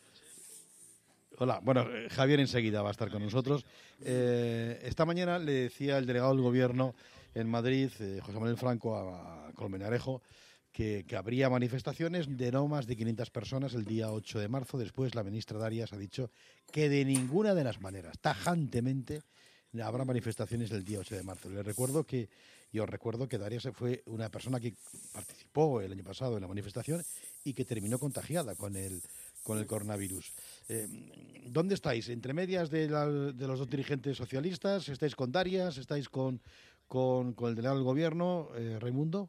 Hola, bueno, Javier enseguida va a estar con nosotros. Eh, esta mañana le decía el delegado del Gobierno en Madrid, eh, José Manuel Franco, a, a Colmenarejo, que, que habría manifestaciones de no más de quinientas personas el día ocho de marzo. Después la ministra Darias ha dicho que de ninguna de las maneras, tajantemente, habrá manifestaciones el día ocho de marzo. Les recuerdo que, yo recuerdo que Darias fue una persona que participó el año pasado en la manifestación y que terminó contagiada con el, con el coronavirus. Eh, ¿Dónde estáis? ¿Entre medias de, la, de los dos dirigentes socialistas? ¿Estáis con Darias? ¿Estáis con, con, con el delegado del gobierno, eh, Raimundo?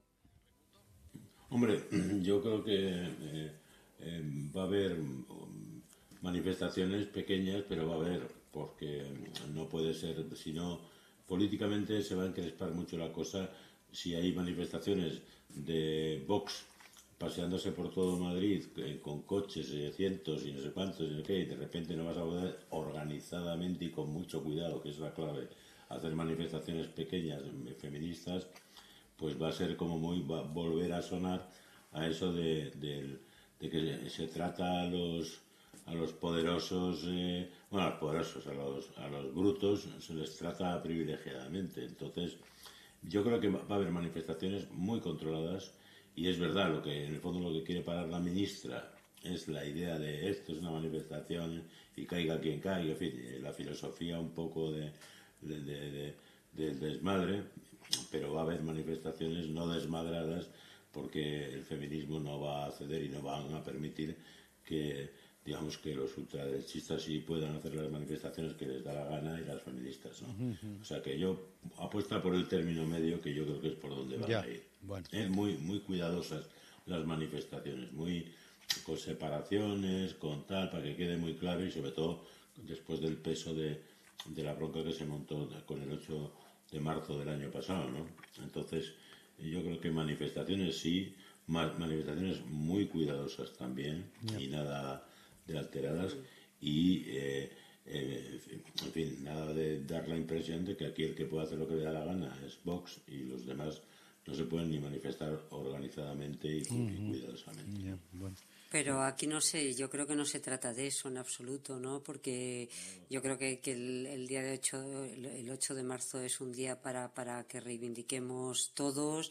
Hombre, yo creo que eh, eh, va a haber manifestaciones pequeñas, pero va a haber, porque no puede ser, si no, políticamente se va a encrespar mucho la cosa si hay manifestaciones de Vox paseándose por todo Madrid eh, con coches, eh, cientos y no sé cuántos, y, no sé qué, y de repente no vas a poder organizadamente y con mucho cuidado, que es la clave, hacer manifestaciones pequeñas feministas. Pues va a ser como muy va a volver a sonar a eso de, de, de que se trata a los a los poderosos, eh, bueno, a los poderosos, a los, a los brutos, se les trata privilegiadamente. Entonces, yo creo que va a haber manifestaciones muy controladas y es verdad, lo que en el fondo lo que quiere parar la ministra es la idea de esto es una manifestación y caiga quien caiga, en fin, la filosofía un poco de, de, de, de, del desmadre. Pero va a haber manifestaciones no desmadradas porque el feminismo no va a ceder y no van a permitir que, digamos, que los ultraderechistas sí puedan hacer las manifestaciones que les da la gana y las feministas, ¿no? Uh-huh. O sea que yo apuesto por el término medio, que yo creo que es por donde van ya, a ir. Bueno. ¿Eh? Muy, muy cuidadosas las manifestaciones, muy con separaciones, con tal, para que quede muy claro y sobre todo después del peso de, de la bronca que se montó con el ocho de marzo del año pasado, ¿no? Entonces, yo creo que manifestaciones sí, manifestaciones muy cuidadosas también, yeah. y nada de alteradas, y, eh, eh, en fin, nada de dar la impresión de que aquí el que puede hacer lo que le da la gana es Vox y los demás no se pueden ni manifestar organizadamente y, uh-huh. y cuidadosamente. Yeah. Bueno. Pero aquí no sé, yo creo que no se trata de eso en absoluto, ¿no? Porque yo creo que, que el, el día de ocho, el ocho de marzo es un día para, para que reivindiquemos todos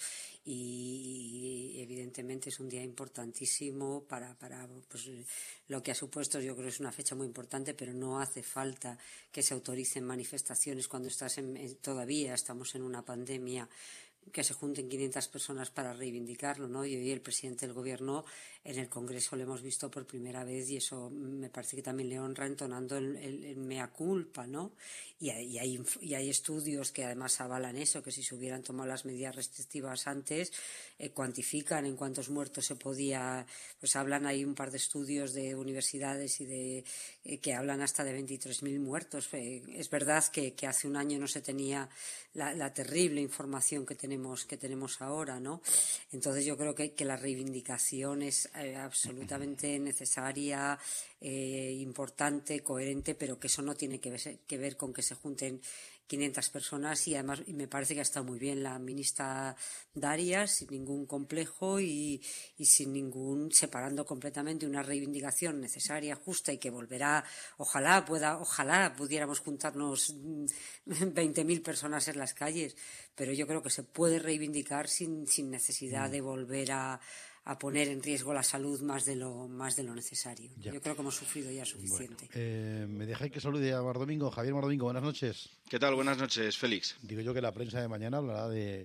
y, y evidentemente es un día importantísimo para, para pues, lo que ha supuesto. Yo creo que es una fecha muy importante, pero no hace falta que se autoricen manifestaciones cuando estás en, en, todavía estamos en una pandemia, que se junten quinientas personas para reivindicarlo, ¿no? Y hoy el presidente del gobierno en el Congreso lo hemos visto por primera vez y eso me parece que también le honra entonando el, el, el mea culpa, ¿no? Y hay, y, hay, y hay estudios que además avalan eso, que si se hubieran tomado las medidas restrictivas antes, eh, cuantifican en cuántos muertos se podía, pues hablan, hay un par de estudios de universidades y de eh, que hablan hasta de veintitrés mil muertos. Eh, es verdad que, que hace un año no se tenía la, la terrible información que tenemos, que tenemos ahora, ¿no? Entonces yo creo que, que la reivindicación es eh, absolutamente necesaria, eh, importante, coherente, pero que eso no tiene que ver, que ver con que se junten quinientas personas y además y me parece que ha estado muy bien la ministra Darias, sin ningún complejo y, y sin ningún, separando completamente una reivindicación necesaria, justa y que volverá, ojalá pueda, ojalá pudiéramos juntarnos veinte mil personas en las calles, pero yo creo que se puede reivindicar sin, sin necesidad de volver a a poner en riesgo la salud más de lo más de lo necesario. Ya. Yo creo que hemos sufrido ya suficiente. Bueno, eh, me dejáis que salude a Mardomingo. Javier Mardomingo, buenas noches. ¿Qué tal? Buenas noches, Félix. Digo yo que la prensa de mañana hablará de,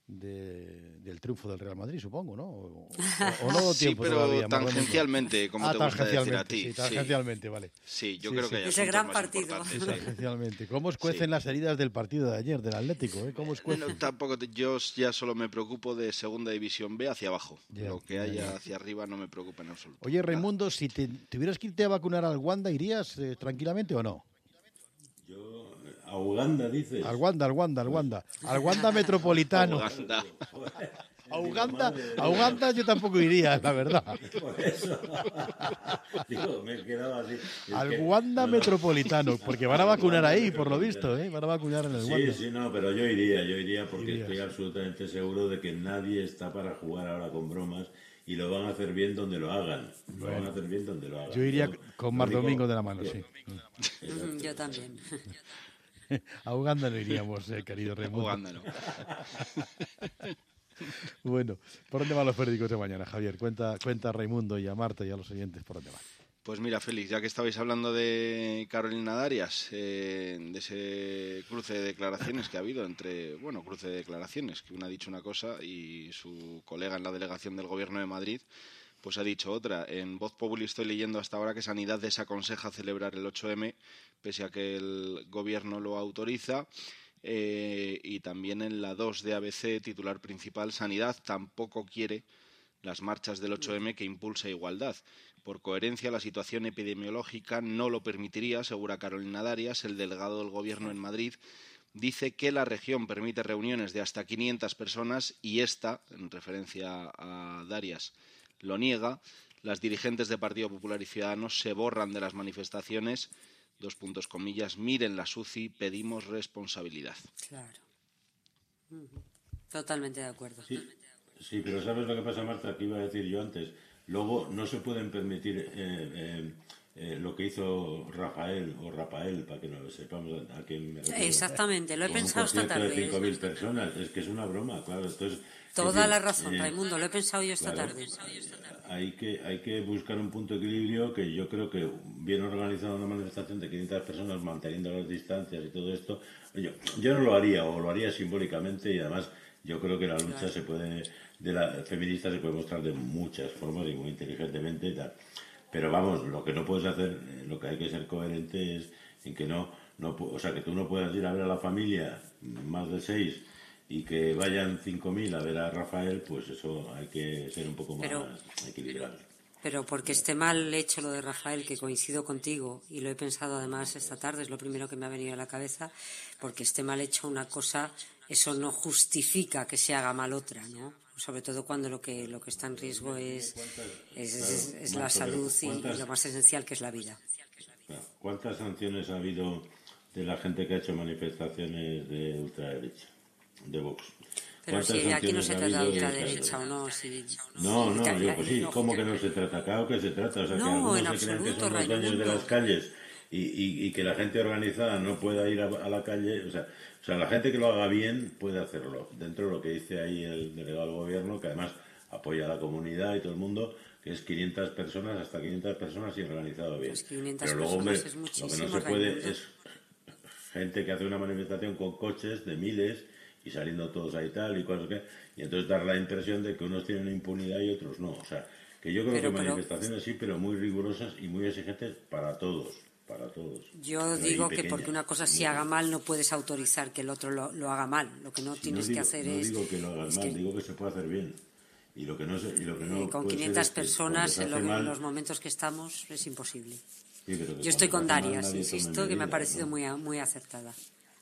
de del triunfo del Real Madrid, supongo, ¿no? O, o, o no tiempo sí, pero todavía, tangencialmente, como ah, te gusta decir a ti. Sí, tangencialmente, sí. vale. Sí, yo sí, creo sí. que hay ese gran partido. Tangencialmente. ¿Cómo os cuecen sí. las heridas del partido de ayer, del Atlético? ¿eh? ¿Cómo os cuecen? No, tampoco, te, yo ya solo me preocupo de Segunda División B hacia abajo. Ya, Lo que haya ya. hacia arriba no me preocupa en absoluto. Oye, Raimundo, si te tuvieras que irte a vacunar al Wanda, ¿irías eh, tranquilamente o no? Yo, a Uganda, dices. Al Wanda, al Wanda, al Wanda. Al Wanda Metropolitano. Uganda. A Uganda, a Uganda yo tampoco iría, la verdad. Por eso. Digo, me he quedado así. Es Al que, Wanda no, Metropolitano, porque van a vacunar ahí, por lo visto, ¿eh? Van a vacunar en el sí, Wanda. Sí, sí, no, pero yo iría, yo iría porque Irías. Estoy absolutamente seguro de que nadie está para jugar ahora con bromas y lo van a hacer bien donde lo hagan. Lo Bueno. van a hacer bien donde lo hagan. Yo iría Yo, con Mar digo, Domingo de la mano, que, sí. Mm, yo también. A Uganda no iríamos, eh, querido Raimundo. Uganda no. Bueno, ¿por dónde van los periódicos de mañana, Javier? Cuenta, cuenta a Raimundo y a Marta y a los oyentes por dónde van. Pues mira, Félix, ya que estabais hablando de Carolina Darias, eh, de ese cruce de declaraciones que ha habido entre, bueno, cruce de declaraciones, que una ha dicho una cosa y su colega en la delegación del Gobierno de Madrid pues ha dicho otra. En Voz Populi estoy leyendo hasta ahora que Sanidad desaconseja celebrar el ocho eme, pese a que el Gobierno lo autoriza. Eh, y también en la dos de A B C, titular principal, Sanidad tampoco quiere las marchas del ocho eme que impulsa Igualdad. Por coherencia, la situación epidemiológica no lo permitiría, asegura Carolina Darias, el delegado del Gobierno en Madrid. Dice que la región permite reuniones de hasta quinientas personas y esta, en referencia a Darias, lo niega. Las dirigentes de Partido Popular y Ciudadanos se borran de las manifestaciones. Dos puntos comillas, miren la S U C I, pedimos responsabilidad. Claro. Totalmente de acuerdo. Sí, sí, pero ¿sabes lo que pasa, Marta? Que iba a decir yo antes. Luego no se pueden permitir eh, eh, eh, lo que hizo Rafael o Rafael, para que no sepamos a quién me refiero. Exactamente, lo he Con pensado esta tarde. Un concierto de cinco mil personas, es que es una broma, claro. Entonces, Toda decir, la razón, eh, Raimundo, lo he pensado yo esta claro, tarde. Hay que, hay que buscar un punto de equilibrio que yo creo que bien organizada una manifestación de quinientas personas manteniendo las distancias y todo esto, yo, yo no lo haría o lo haría simbólicamente y además yo creo que la lucha claro. se puede, de la feminista se puede mostrar de muchas formas y muy inteligentemente y tal. Pero vamos, lo que no puedes hacer, lo que hay que ser coherente es en que no, no o sea, que tú no puedas ir a ver a la familia más de seis y que vayan cinco mil a ver a Rafael, pues eso hay que ser un poco pero, más equilibrado. Pero porque esté mal hecho lo de Rafael, que coincido contigo, y lo he pensado además esta tarde, es lo primero que me ha venido a la cabeza, porque esté mal hecho una cosa, eso no justifica que se haga mal otra, ¿no? Sobre todo cuando lo que lo que está en riesgo es, es, es, es la salud y, y lo más esencial, que es la vida. ¿Cuántas sanciones ha habido de la gente que ha hecho manifestaciones de ultraderecha? De Vox. Pero si aquí no se trata de ultraderecha o no. Si... No, no, yo, pues sí, ¿cómo que no se trata? Claro que se trata. O sea, no, que en algunos se creen que son los dueños de las calles y, y, y que la gente organizada no pueda ir a, a la calle. O sea, o sea, la gente que lo haga bien puede hacerlo. Dentro de lo que dice ahí el delegado del Gobierno, que además apoya a la comunidad y todo el mundo, que es quinientas personas, hasta quinientas personas y organizado bien. Pues quinientas Pero luego, hombre, es lo que no se puede Raimundo. es gente que hace una manifestación con coches de miles y saliendo todos ahí tal y cosas que y entonces dar la impresión de que unos tienen impunidad y otros no, o sea, que yo creo pero, que pero, manifestaciones sí, pero muy rigurosas y muy exigentes para todos, para todos. Yo pero digo que porque una cosa se haga mal no puedes autorizar que el otro lo, lo haga mal, lo que no si tienes no digo, que hacer no es... digo que lo hagas mal, que... digo que se puede hacer bien. Y lo que no, se, y lo que no eh, con puede quinientas ser es personas que en, lo, mal, en los momentos que estamos es imposible. Sí, pero yo estoy con Darias, mal, insisto, que me ha parecido ¿no? muy, muy acertada.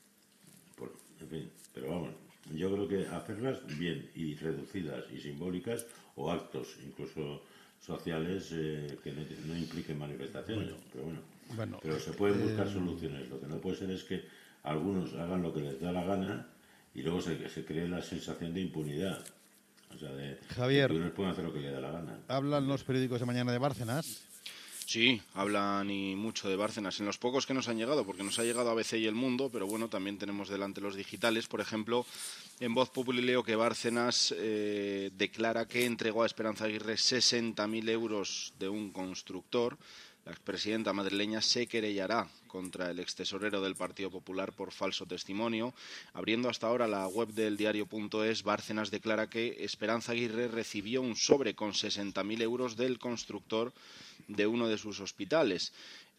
Por, en fin, pero vamos... Yo creo que hacerlas bien y reducidas y simbólicas o actos incluso sociales eh, que no, no impliquen manifestaciones. Bueno, pero bueno, bueno pero se pueden buscar eh, soluciones. Lo que no puede ser es que algunos hagan lo que les da la gana y luego se, se cree la sensación de impunidad. O sea, de, Javier, de que unos pueden hacer lo que les da la gana. ¿Hablan los periódicos de mañana de Bárcenas? Sí, hablan y mucho de Bárcenas. En los pocos que nos han llegado, porque nos ha llegado A B C y El Mundo, pero bueno, también tenemos delante los digitales. Por ejemplo, en Voz Populi leo que Bárcenas eh, declara que entregó a Esperanza Aguirre sesenta mil euros de un constructor. La expresidenta madrileña se querellará contra el extesorero del Partido Popular por falso testimonio. Abriendo hasta ahora la web del diario punto es, Bárcenas declara que Esperanza Aguirre recibió un sobre con sesenta mil euros del constructor de uno de sus hospitales.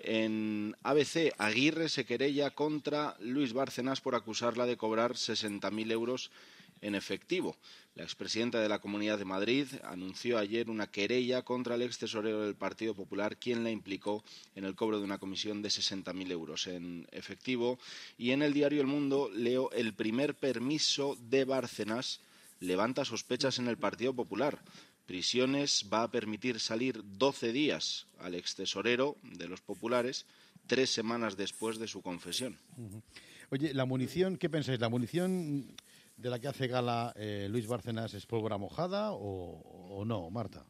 En A B C, Aguirre se querella contra Luis Bárcenas por acusarla de cobrar sesenta mil euros en efectivo. La expresidenta de la Comunidad de Madrid anunció ayer una querella contra el ex tesorero del Partido Popular, quien la implicó en el cobro de una comisión de sesenta mil euros en efectivo. Y en el diario El Mundo leo, el primer permiso de Bárcenas levanta sospechas en el Partido Popular. Prisiones va a permitir salir doce días al ex tesorero de los populares, tres semanas después de su confesión. Uh-huh. Oye, la munición, ¿qué pensáis? ¿La munición de la que hace gala eh, Luis Bárcenas es pólvora mojada o, o no, Marta?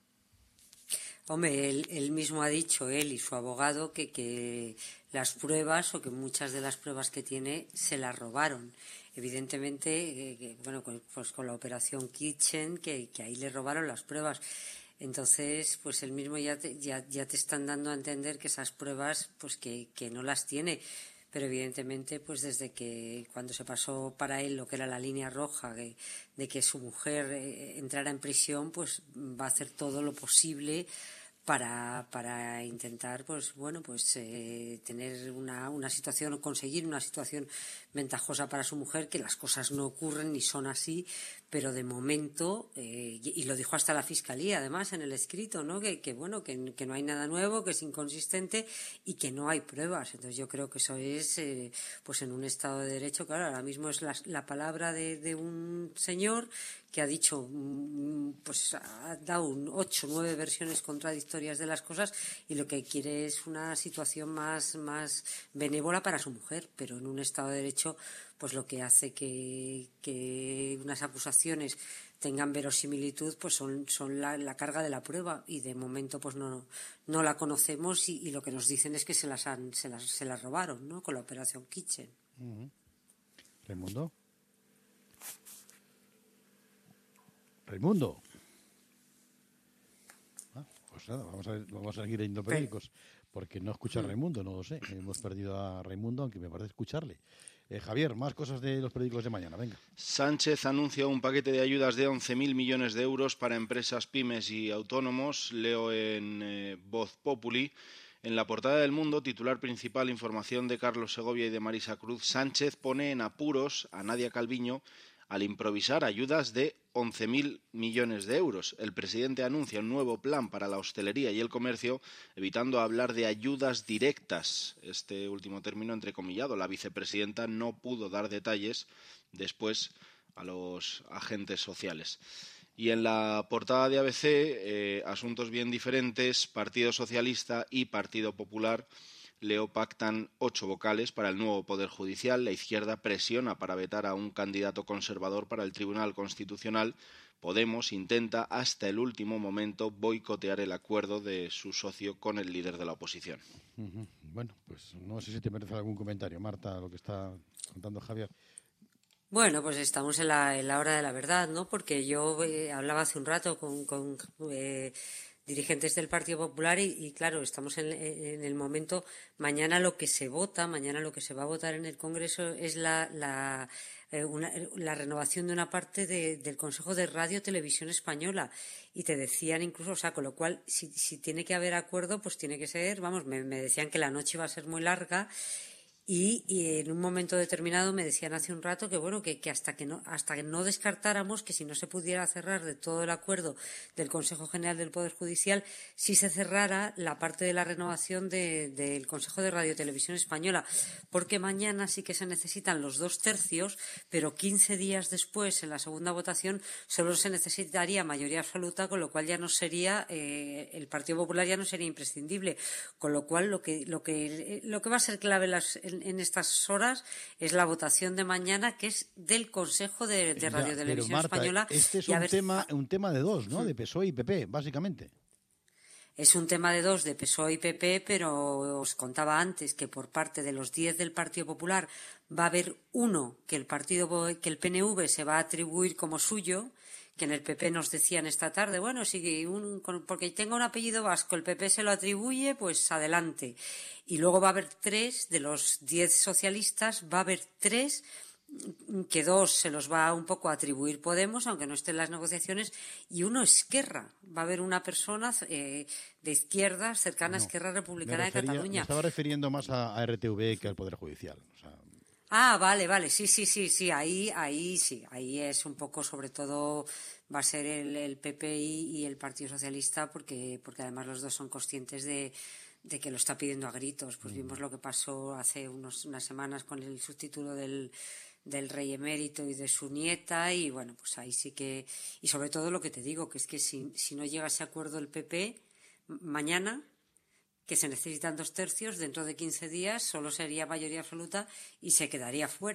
Hombre, él, él mismo ha dicho, él y su abogado, que, que las pruebas o que muchas de las pruebas que tiene se las robaron. evidentemente, eh, que, bueno, con, pues con la operación Kitchen, que, que ahí le robaron las pruebas. Entonces, pues él mismo ya te, ya, ya te están dando a entender que esas pruebas, pues que, que no las tiene. Pero evidentemente, pues desde que cuando se pasó para él lo que era la línea roja de, de que su mujer eh, entrara en prisión, pues va a hacer todo lo posible para, para intentar, pues bueno, pues eh, tener una, una situación o conseguir una situación ventajosa para su mujer, que las cosas no ocurren ni son así, pero de momento, eh, y lo dijo hasta la Fiscalía además en el escrito, ¿no? Que, que bueno, que, que no hay nada nuevo, que es inconsistente y que no hay pruebas. Entonces yo creo que eso es, eh, pues en un Estado de Derecho, claro, ahora mismo es la, la palabra de, de un señor que ha dicho, pues ha dado un ocho, nueve versiones contradictorias de las cosas y lo que quiere es una situación más, más benévola para su mujer, pero en un Estado de Derecho, pues lo que hace que, que unas acusaciones tengan verosimilitud, pues son, son la, la carga de la prueba y de momento pues no, no la conocemos y, y lo que nos dicen es que se las, han, se las, se las robaron, ¿no? Con la operación Kitchen. Uh-huh. Raimundo. Raimundo. Ah, pues nada, vamos a, vamos a seguir leyendo periódicos, porque no escucha a Raimundo, no lo sé. Hemos perdido a Raimundo, aunque me parece escucharle. Eh, Javier, más cosas de los periódicos de mañana, venga. Sánchez anuncia un paquete de ayudas de once mil millones de euros para empresas, pymes y autónomos. Leo en eh, Voz Populi. En la portada del Mundo, titular principal, información de Carlos Segovia y de Marisa Cruz. Sánchez pone en apuros a Nadia Calviño al improvisar ayudas de once mil millones de euros. El presidente anuncia un nuevo plan para la hostelería y el comercio, evitando hablar de ayudas directas. Este último término entrecomillado. La vicepresidenta no pudo dar detalles después a los agentes sociales. Y en la portada de A B C, eh, asuntos bien diferentes, Partido Socialista y Partido Popular. Leo pactan ocho vocales para el nuevo Poder Judicial. La izquierda presiona para vetar a un candidato conservador para el Tribunal Constitucional. Podemos intenta hasta el último momento boicotear el acuerdo de su socio con el líder de la oposición. Uh-huh. Bueno, pues no sé si te merece algún comentario, Marta, lo que está contando Javier. Bueno, pues estamos en la, en la hora de la verdad, ¿no? Porque yo eh, hablaba hace un rato con... con eh, dirigentes del Partido Popular y, y claro, estamos en, en el momento, mañana lo que se vota, mañana lo que se va a votar en el Congreso es la, la, eh, una, la renovación de una parte de, del Consejo de Radio Televisión Española y te decían incluso, o sea, con lo cual, si, si tiene que haber acuerdo, pues tiene que ser, vamos, me, me decían que la noche iba a ser muy larga. Y, y en un momento determinado me decían hace un rato que bueno que, que hasta que no hasta que no descartáramos que si no se pudiera cerrar de todo el acuerdo del Consejo General del Poder Judicial, si se cerrara la parte de la renovación de, del Consejo de Radio Televisión Española, porque mañana sí que se necesitan los dos tercios, pero quince días después en la segunda votación solo se necesitaría mayoría absoluta, con lo cual ya no sería eh, el Partido Popular ya no sería imprescindible, con lo cual lo que lo que lo que va a ser clave las En, en estas horas es la votación de mañana, que es del Consejo de, de Radio Televisión Marta, Española. Este es y a un, ver, tema, un tema de dos, ¿no? De P S O E y P P, básicamente. Es un tema de dos, de P S O E y P P, pero os contaba antes que por parte de los diez del Partido Popular va a haber uno que el partido que el P N V se va a atribuir como suyo, que en el P P nos decían esta tarde, bueno, si un, porque tenga un apellido vasco, el P P se lo atribuye, pues adelante. Y luego va a haber tres, de los diez socialistas, va a haber tres, que dos se los va un poco a atribuir Podemos, aunque no esté en las negociaciones, y uno Esquerra. Va a haber una persona eh, de izquierda cercana No, a Esquerra Republicana refería, de Cataluña. Me estaba refiriendo más a, a R T V que al Poder Judicial. O sea, Ah, vale, vale, sí, sí, sí, sí, ahí, ahí sí, ahí es un poco, sobre todo, va a ser el, el P P I y el Partido Socialista, porque, porque además los dos son conscientes de, de que lo está pidiendo a gritos. Pues mm. vimos lo que pasó hace unos, unas semanas con el sustituto del, del rey emérito y de su nieta, y bueno, pues ahí sí que, y sobre todo lo que te digo, que es que si, si no llega a ese acuerdo el P P, mañana, que se necesitan dos tercios, dentro de quince días solo sería mayoría absoluta y se quedaría fuera.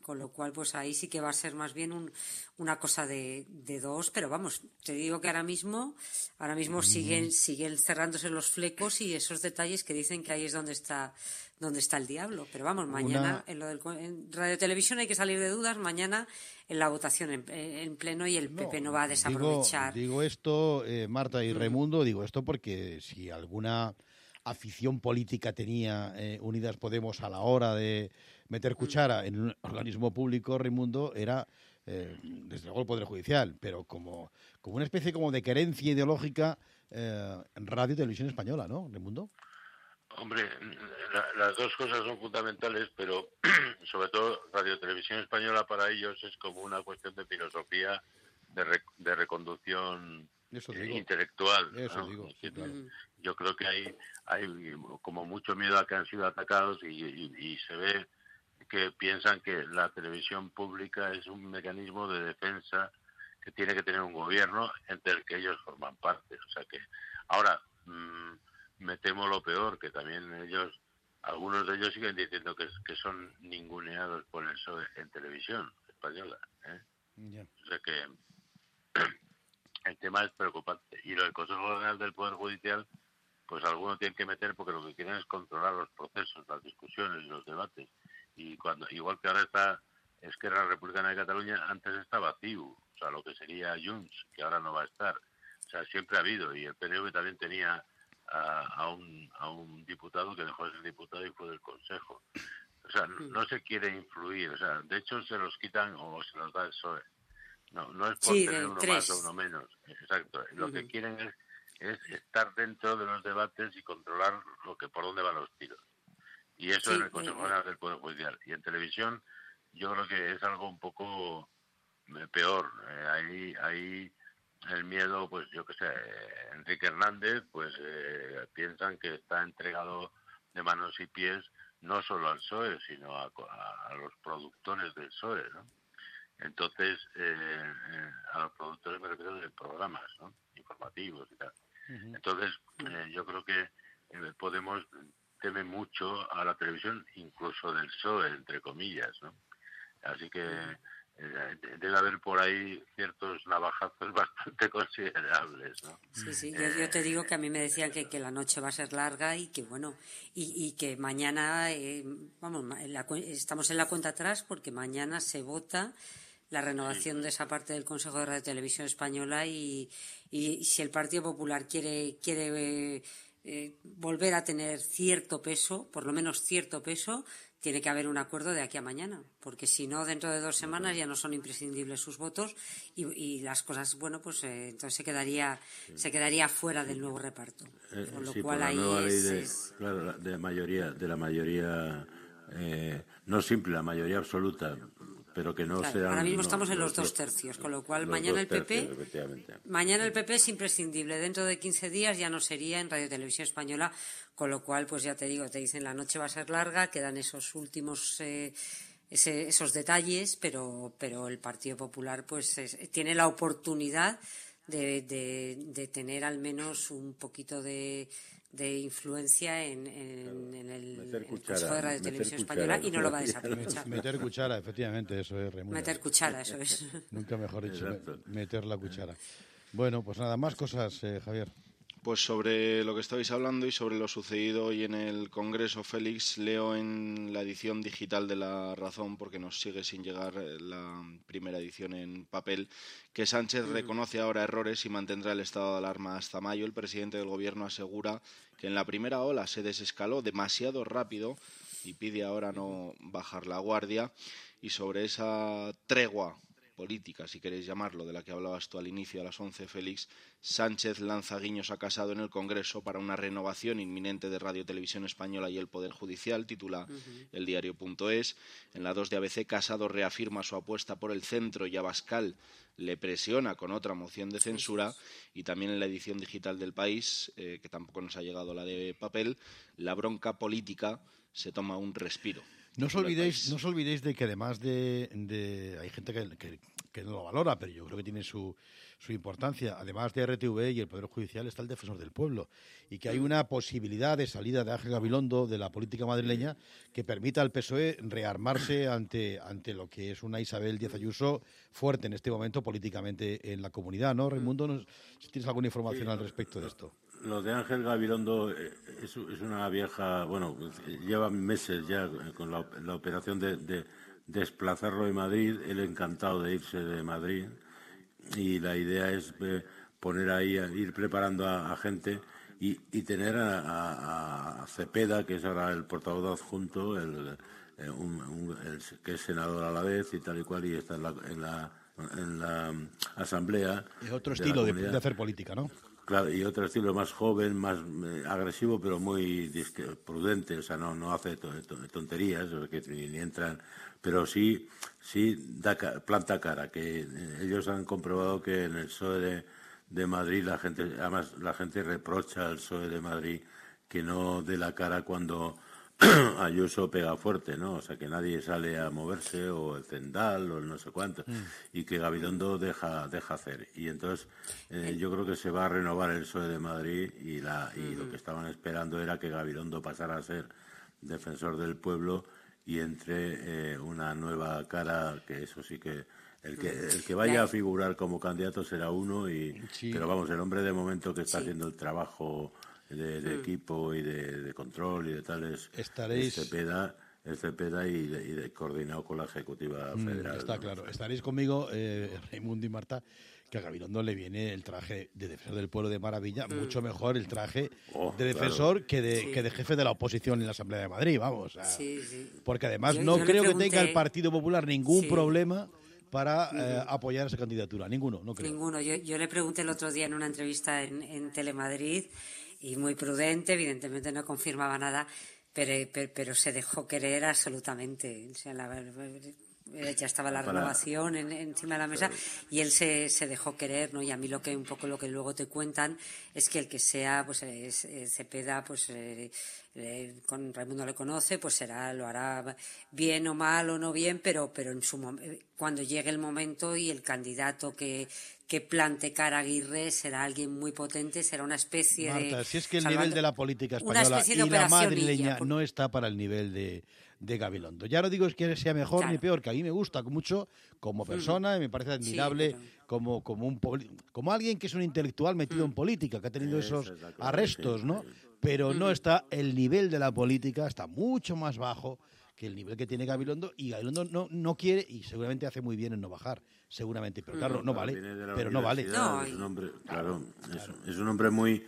con lo cual pues ahí sí que va a ser más bien un, una cosa de, de dos, pero vamos, te digo que ahora mismo ahora mismo siguen siguen cerrándose los flecos y esos detalles que dicen que ahí es donde está donde está el diablo, pero vamos, mañana Una... en lo del en Radio Televisión hay que salir de dudas, mañana en la votación en, en pleno y el no, P P no va a desaprovechar. Digo, digo esto, eh, Marta y mm. Raimundo, digo esto porque si alguna afición política tenía eh, Unidas Podemos a la hora de meter cuchara mm. en un organismo público, Raimundo, era eh, desde luego el Poder Judicial, pero como, como una especie como de querencia ideológica eh, Radio Televisión Española, ¿no, Raimundo? Hombre, la, las dos cosas son fundamentales, pero sobre todo Radio Televisión Española para ellos es como una cuestión de filosofía, de, re, de reconducción Eso eh, digo. intelectual. Eso ¿no? digo, sí, claro. Yo creo que hay, hay como mucho miedo a que han sido atacados y, y, y se ve que piensan que la televisión pública es un mecanismo de defensa que tiene que tener un gobierno entre el que ellos forman parte. O sea que ahora... Mmm, me temo lo peor, que también ellos, algunos de ellos siguen diciendo que, que son ninguneados por el P S O E en televisión española. ¿eh? Yeah. O sea que el tema es preocupante. Y lo del Consejo General del Poder Judicial, pues algunos tienen que meter porque lo que quieren es controlar los procesos, las discusiones y los debates. Y cuando igual que ahora está Esquerra Republicana de Cataluña, antes estaba C I U, o sea, lo que sería Junts, que ahora no va a estar. O sea, siempre ha habido. Y el P N V también tenía... A, a, un, a un diputado que dejó de ser diputado y fue del Consejo. O sea, no, no se quiere influir. O sea, de hecho se los quitan o se los da el P S O E. No, no es por sí, tener uno tres. más o uno menos. Exacto. Lo uh-huh. que quieren es, es estar dentro de los debates y controlar lo que por dónde van los tiros. Y eso sí, en el Consejo uh-huh. General del Poder Judicial. Y en televisión yo creo que es algo un poco eh, peor. Eh, ahí... ahí el miedo, pues yo qué sé, Enrique Hernández, pues eh, piensan que está entregado de manos y pies no solo al P S O E, sino a, a, a los productores del P S O E, ¿no? Entonces, eh, eh, a los productores me refiero de programas, ¿no? Informativos y tal. Uh-huh. Entonces, eh, yo creo que eh, Podemos teme mucho a la televisión, incluso del P S O E, entre comillas, ¿no? Así que... Uh-huh. Debe haber por ahí ciertos navajazos bastante considerables, ¿no? Sí, sí, yo, yo te digo que a mí me decían que, que la noche va a ser larga y que, bueno, y, y que mañana, eh, vamos, en la, estamos en la cuenta atrás porque mañana se vota la renovación sí. de esa parte del Consejo de Radio Televisión Española y, y, y si el Partido Popular quiere, quiere eh, eh, volver a tener cierto peso, por lo menos cierto peso, tiene que haber un acuerdo de aquí a mañana, porque si no, dentro de dos semanas ya no son imprescindibles sus votos y, y las cosas, bueno, pues eh, entonces se quedaría sí. se quedaría fuera del nuevo reparto. Eh, Con lo sí, cual por la ahí nueva es, ley de, es... claro, de mayoría, de la mayoría, eh, no simple, la mayoría absoluta, pero que no claro, sean... ahora mismo no, estamos en los, los dos tercios, con lo cual los mañana el P P tercios, mañana el P P es imprescindible, dentro de quince días ya no sería en Radio Televisión Española, con lo cual pues ya te digo, te dicen la noche va a ser larga, quedan esos últimos eh, ese, esos detalles, pero pero el Partido Popular pues es, tiene la oportunidad de, de, de tener al menos un poquito de de influencia en, en, en el, meter en cuchara, el Consejo de Radio Televisión cuchara, Española y no lo va a desaprovechar. Meter cuchara, efectivamente, eso es Raimundo. Meter cuchara, eso es. Nunca mejor dicho, me, meter la cuchara. Bueno, pues nada, más cosas, eh, Javier. Pues sobre lo que estabais hablando y sobre lo sucedido hoy en el Congreso, Félix, leo en la edición digital de La Razón, porque nos sigue sin llegar la primera edición en papel, que Sánchez mm. reconoce ahora errores y mantendrá el estado de alarma hasta mayo. El presidente del Gobierno asegura que en la primera ola se desescaló demasiado rápido y pide ahora no bajar la guardia. Y sobre esa tregua política, si queréis llamarlo, de la que hablabas tú al inicio a las once, Félix, Sánchez lanza guiños a Casado en el Congreso para una renovación inminente de Radio Televisión Española y el Poder Judicial, titula uh-huh. el diario.es. En la dos de A B C, Casado reafirma su apuesta por el centro y Abascal le presiona con otra moción de censura. Y también en la edición digital del País, eh, que tampoco nos ha llegado la de papel, la bronca política se toma un respiro. No os olvidéis, no os olvidéis de que además de, de hay gente que, que, que no lo valora, pero yo creo que tiene su, su importancia. Además de R T V y el Poder Judicial está el Defensor del Pueblo, y que hay una posibilidad de salida de Ángel Gabilondo de la política madrileña que permita al P S O E rearmarse ante, ante lo que es una Isabel Díaz Ayuso fuerte en este momento políticamente en la comunidad, ¿no, Raimundo? ¿No? Si tienes alguna información Sí, al respecto de esto. Lo de Ángel Gabilondo es, es una vieja, bueno, lleva meses ya con la, la operación de, de desplazarlo de Madrid. Él encantado de irse de Madrid, y la idea es eh, poner ahí, ir preparando a, a gente y, y tener a, a, a Cepeda, que es ahora el portavoz adjunto, el, eh, un, un, el, que es senador a la vez y tal y cual, y está en la, en la, en la asamblea. Es otro estilo de, de hacer política, ¿no? Claro, y otro estilo más joven, más eh, agresivo, pero muy disque, prudente, o sea, no, no hace to, to, tonterías, o que ni, ni entran, pero sí, sí da, planta cara, que eh, ellos han comprobado que en el P S O E de, de Madrid la gente, además la gente reprocha al P S O E de Madrid que no dé la cara cuando Ayuso pega fuerte, ¿no? O sea, que nadie sale a moverse, o el Zendal, o el no sé cuánto, mm. y que Gabilondo deja deja hacer. Y entonces eh, yo creo que se va a renovar el P S O E de Madrid, y, la, y mm. lo que estaban esperando era que Gabilondo pasara a ser defensor del pueblo y entre eh, una nueva cara, que eso sí que... El que, el que vaya a figurar como candidato será uno, y sí. Pero vamos, el hombre de momento que está sí. haciendo el trabajo de, de mm. equipo y de, de control y de tales, estaréis es Cepeda, es Cepeda y, de, y de, coordinado con la Ejecutiva Federal. Mm, está ¿no? claro. Estaréis conmigo, eh, Raimundo y Marta, que a Gabilondo le viene el traje de defensor del pueblo de maravilla, mm. mucho mejor el traje oh, de defensor claro. que, de, sí. que de jefe de la oposición en la Asamblea de Madrid, vamos. O sea, sí, sí. Porque además yo, no yo creo que tenga el Partido Popular ningún sí. problema para eh, apoyar esa candidatura. Ninguno, no creo. Ninguno. Yo, yo le pregunté el otro día en una entrevista en, en Telemadrid, y muy prudente, evidentemente no confirmaba nada, pero, pero, pero se dejó querer absolutamente. O sea, la, ya estaba la renovación en, encima de la mesa, y él se, se dejó querer, ¿no? Y a mí lo que un poco lo que luego te cuentan es que el que sea, pues es, es Cepeda, pues eh, eh, con Raimundo le conoce, pues será, lo hará bien o mal o no bien, pero, pero en su cuando llegue el momento y el candidato que que plante cara a Aguirre será alguien muy potente, será una especie Marta, de... Marta, si es que el salvando, nivel de la política española y la madrileña por... no está para el nivel de, de Gabilondo. Ya no digo es que sea mejor claro. ni peor, que a mí me gusta mucho como persona, y me parece admirable sí, pero... como, como, un como alguien que es un intelectual metido mm. en política, que ha tenido esos es arrestos, ¿no? Pero mm. no está, el nivel de la política está mucho más bajo que el nivel que tiene Gabilondo, y Gabilondo no, no quiere, y seguramente hace muy bien en no bajar, seguramente, pero claro, no vale, pero no vale. No, es un hombre, claro, claro. Es, es un hombre muy,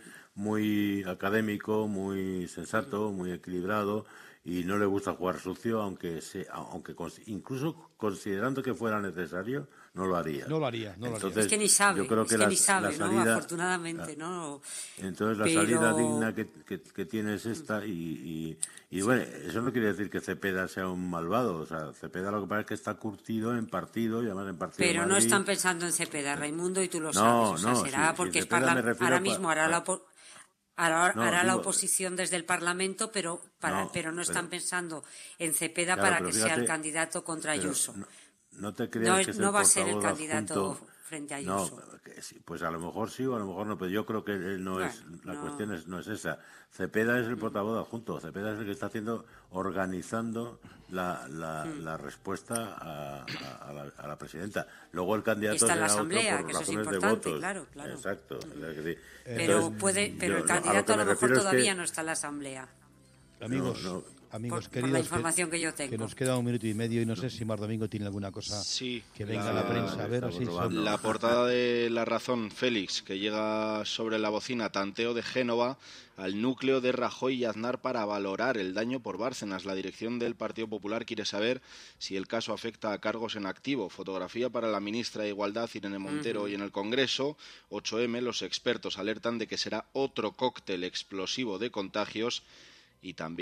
muy académico, muy sensato, muy equilibrado, y no le gusta jugar sucio, aunque se, aunque incluso considerando que fuera necesario, no lo haría. No lo haría, no lo entonces, haría. Es que ni sabe, yo creo que es que la, ni sabe, la salida, ¿no? Afortunadamente, la, ¿no? Entonces la pero... salida digna que, que, que tiene es esta, y, y, y sí. bueno, eso no quiere decir que Cepeda sea un malvado, o sea, Cepeda lo que pasa es que está curtido en partido, y además en partido Pero Madrid. No están pensando en Cepeda, Raimundo, y tú lo no, sabes, o sea, no, será sí, porque sí, es parla... ahora mismo hará pa... la... Opo... Hará, no, hará digo, la oposición desde el Parlamento, pero para, no, pero no están pero, pensando en Cepeda claro, para que fíjate, sea el candidato contra Ayuso. No, no te creas no, que es no el va a ser el candidato adjunto. Frente a Ayuso. No, que sí, pues a lo mejor sí o a lo mejor no, pero yo creo que él no bueno, es, la no. cuestión es, no es esa. Cepeda es el portavoz adjunto, Cepeda es el que está haciendo, organizando la, la, mm. la respuesta a, a, a, la, a la presidenta. Luego el candidato está será la asamblea, otro por que razones eso es de votos. Claro, claro. Exacto. Mm. Pero, Entonces, puede, pero yo, el candidato a lo, a lo mejor todavía que... no está en la asamblea. Amigos, no, no. amigos por, queridos, por la información que, que yo tengo. Que nos queda un minuto y medio, y no sé si Mar Domingo tiene alguna cosa sí, que venga la, a la prensa a ver. Así son... La portada de La Razón, Félix, que llega sobre la bocina, tanteo de Génova al núcleo de Rajoy y Aznar para valorar el daño por Bárcenas. La dirección del Partido Popular quiere saber si el caso afecta a cargos en activo. Fotografía para la ministra de Igualdad, Irene Montero, uh-huh. y en el Congreso, ocho eme, los expertos alertan de que será otro cóctel explosivo de contagios. Y también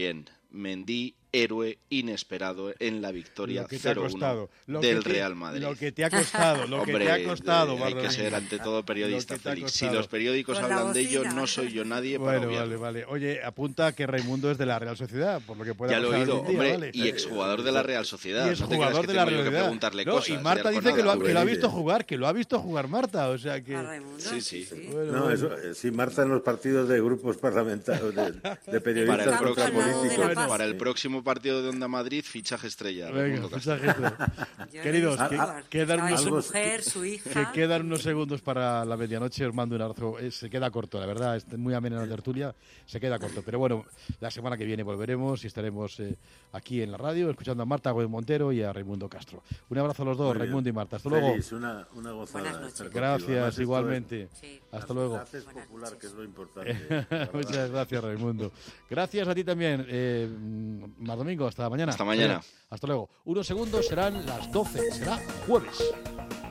Mendy, héroe inesperado en la victoria cero uno del te, Real Madrid. Lo que te ha costado, lo Hombre, que te ha costado. Hay que ser ante todo periodista, Félix. Si los periódicos Con hablan de ello, no soy yo nadie para Bueno, obviarlo. vale, vale. Oye, apunta que Raimundo es de la Real Sociedad, por lo que pueda Ya lo he oído, día, hombre, ¿vale? y exjugador de la Real Sociedad. Y es no te jugador creas que de la tengo yo Real que Sociedad. preguntarle No, cosas. y Marta de dice que lo, ha, Arconada. que lo ha visto jugar, que lo ha visto jugar Marta, o sea que... Sí, sí. Bueno, No, bueno. eso, eh, sí, Marta en los partidos de grupos parlamentarios, de, de periodistas Para el, próximo, contrapolíticos. para el próximo partido de Onda Madrid, fichaje estrella. Venga, fichaje estrella. Yo Queridos, no he que, visto jugar. quedan, Estaba unos, su mujer, su hija. que quedan unos segundos para la medianoche. Os mando un abrazo. Eh, se queda corto, la verdad. Es muy amena la tertulia. Se queda corto. Pero bueno, la semana que viene volveremos y estaremos eh, aquí en la radio escuchando a Marta Gómez Montero y a Raimundo Castro. Un abrazo a los dos, Muy bien. Raimundo y Marta. Hasta luego. Feliz, una, una gozada estar contigo. Gracias, Además, esto igualmente. es- Sí. Hasta luego. Haces popular, que es lo importante. Muchas gracias, Raimundo. Gracias a ti también, eh, Mar Domingo. Hasta mañana. Hasta mañana. Hasta luego. Unos segundos serán las doce. Será jueves.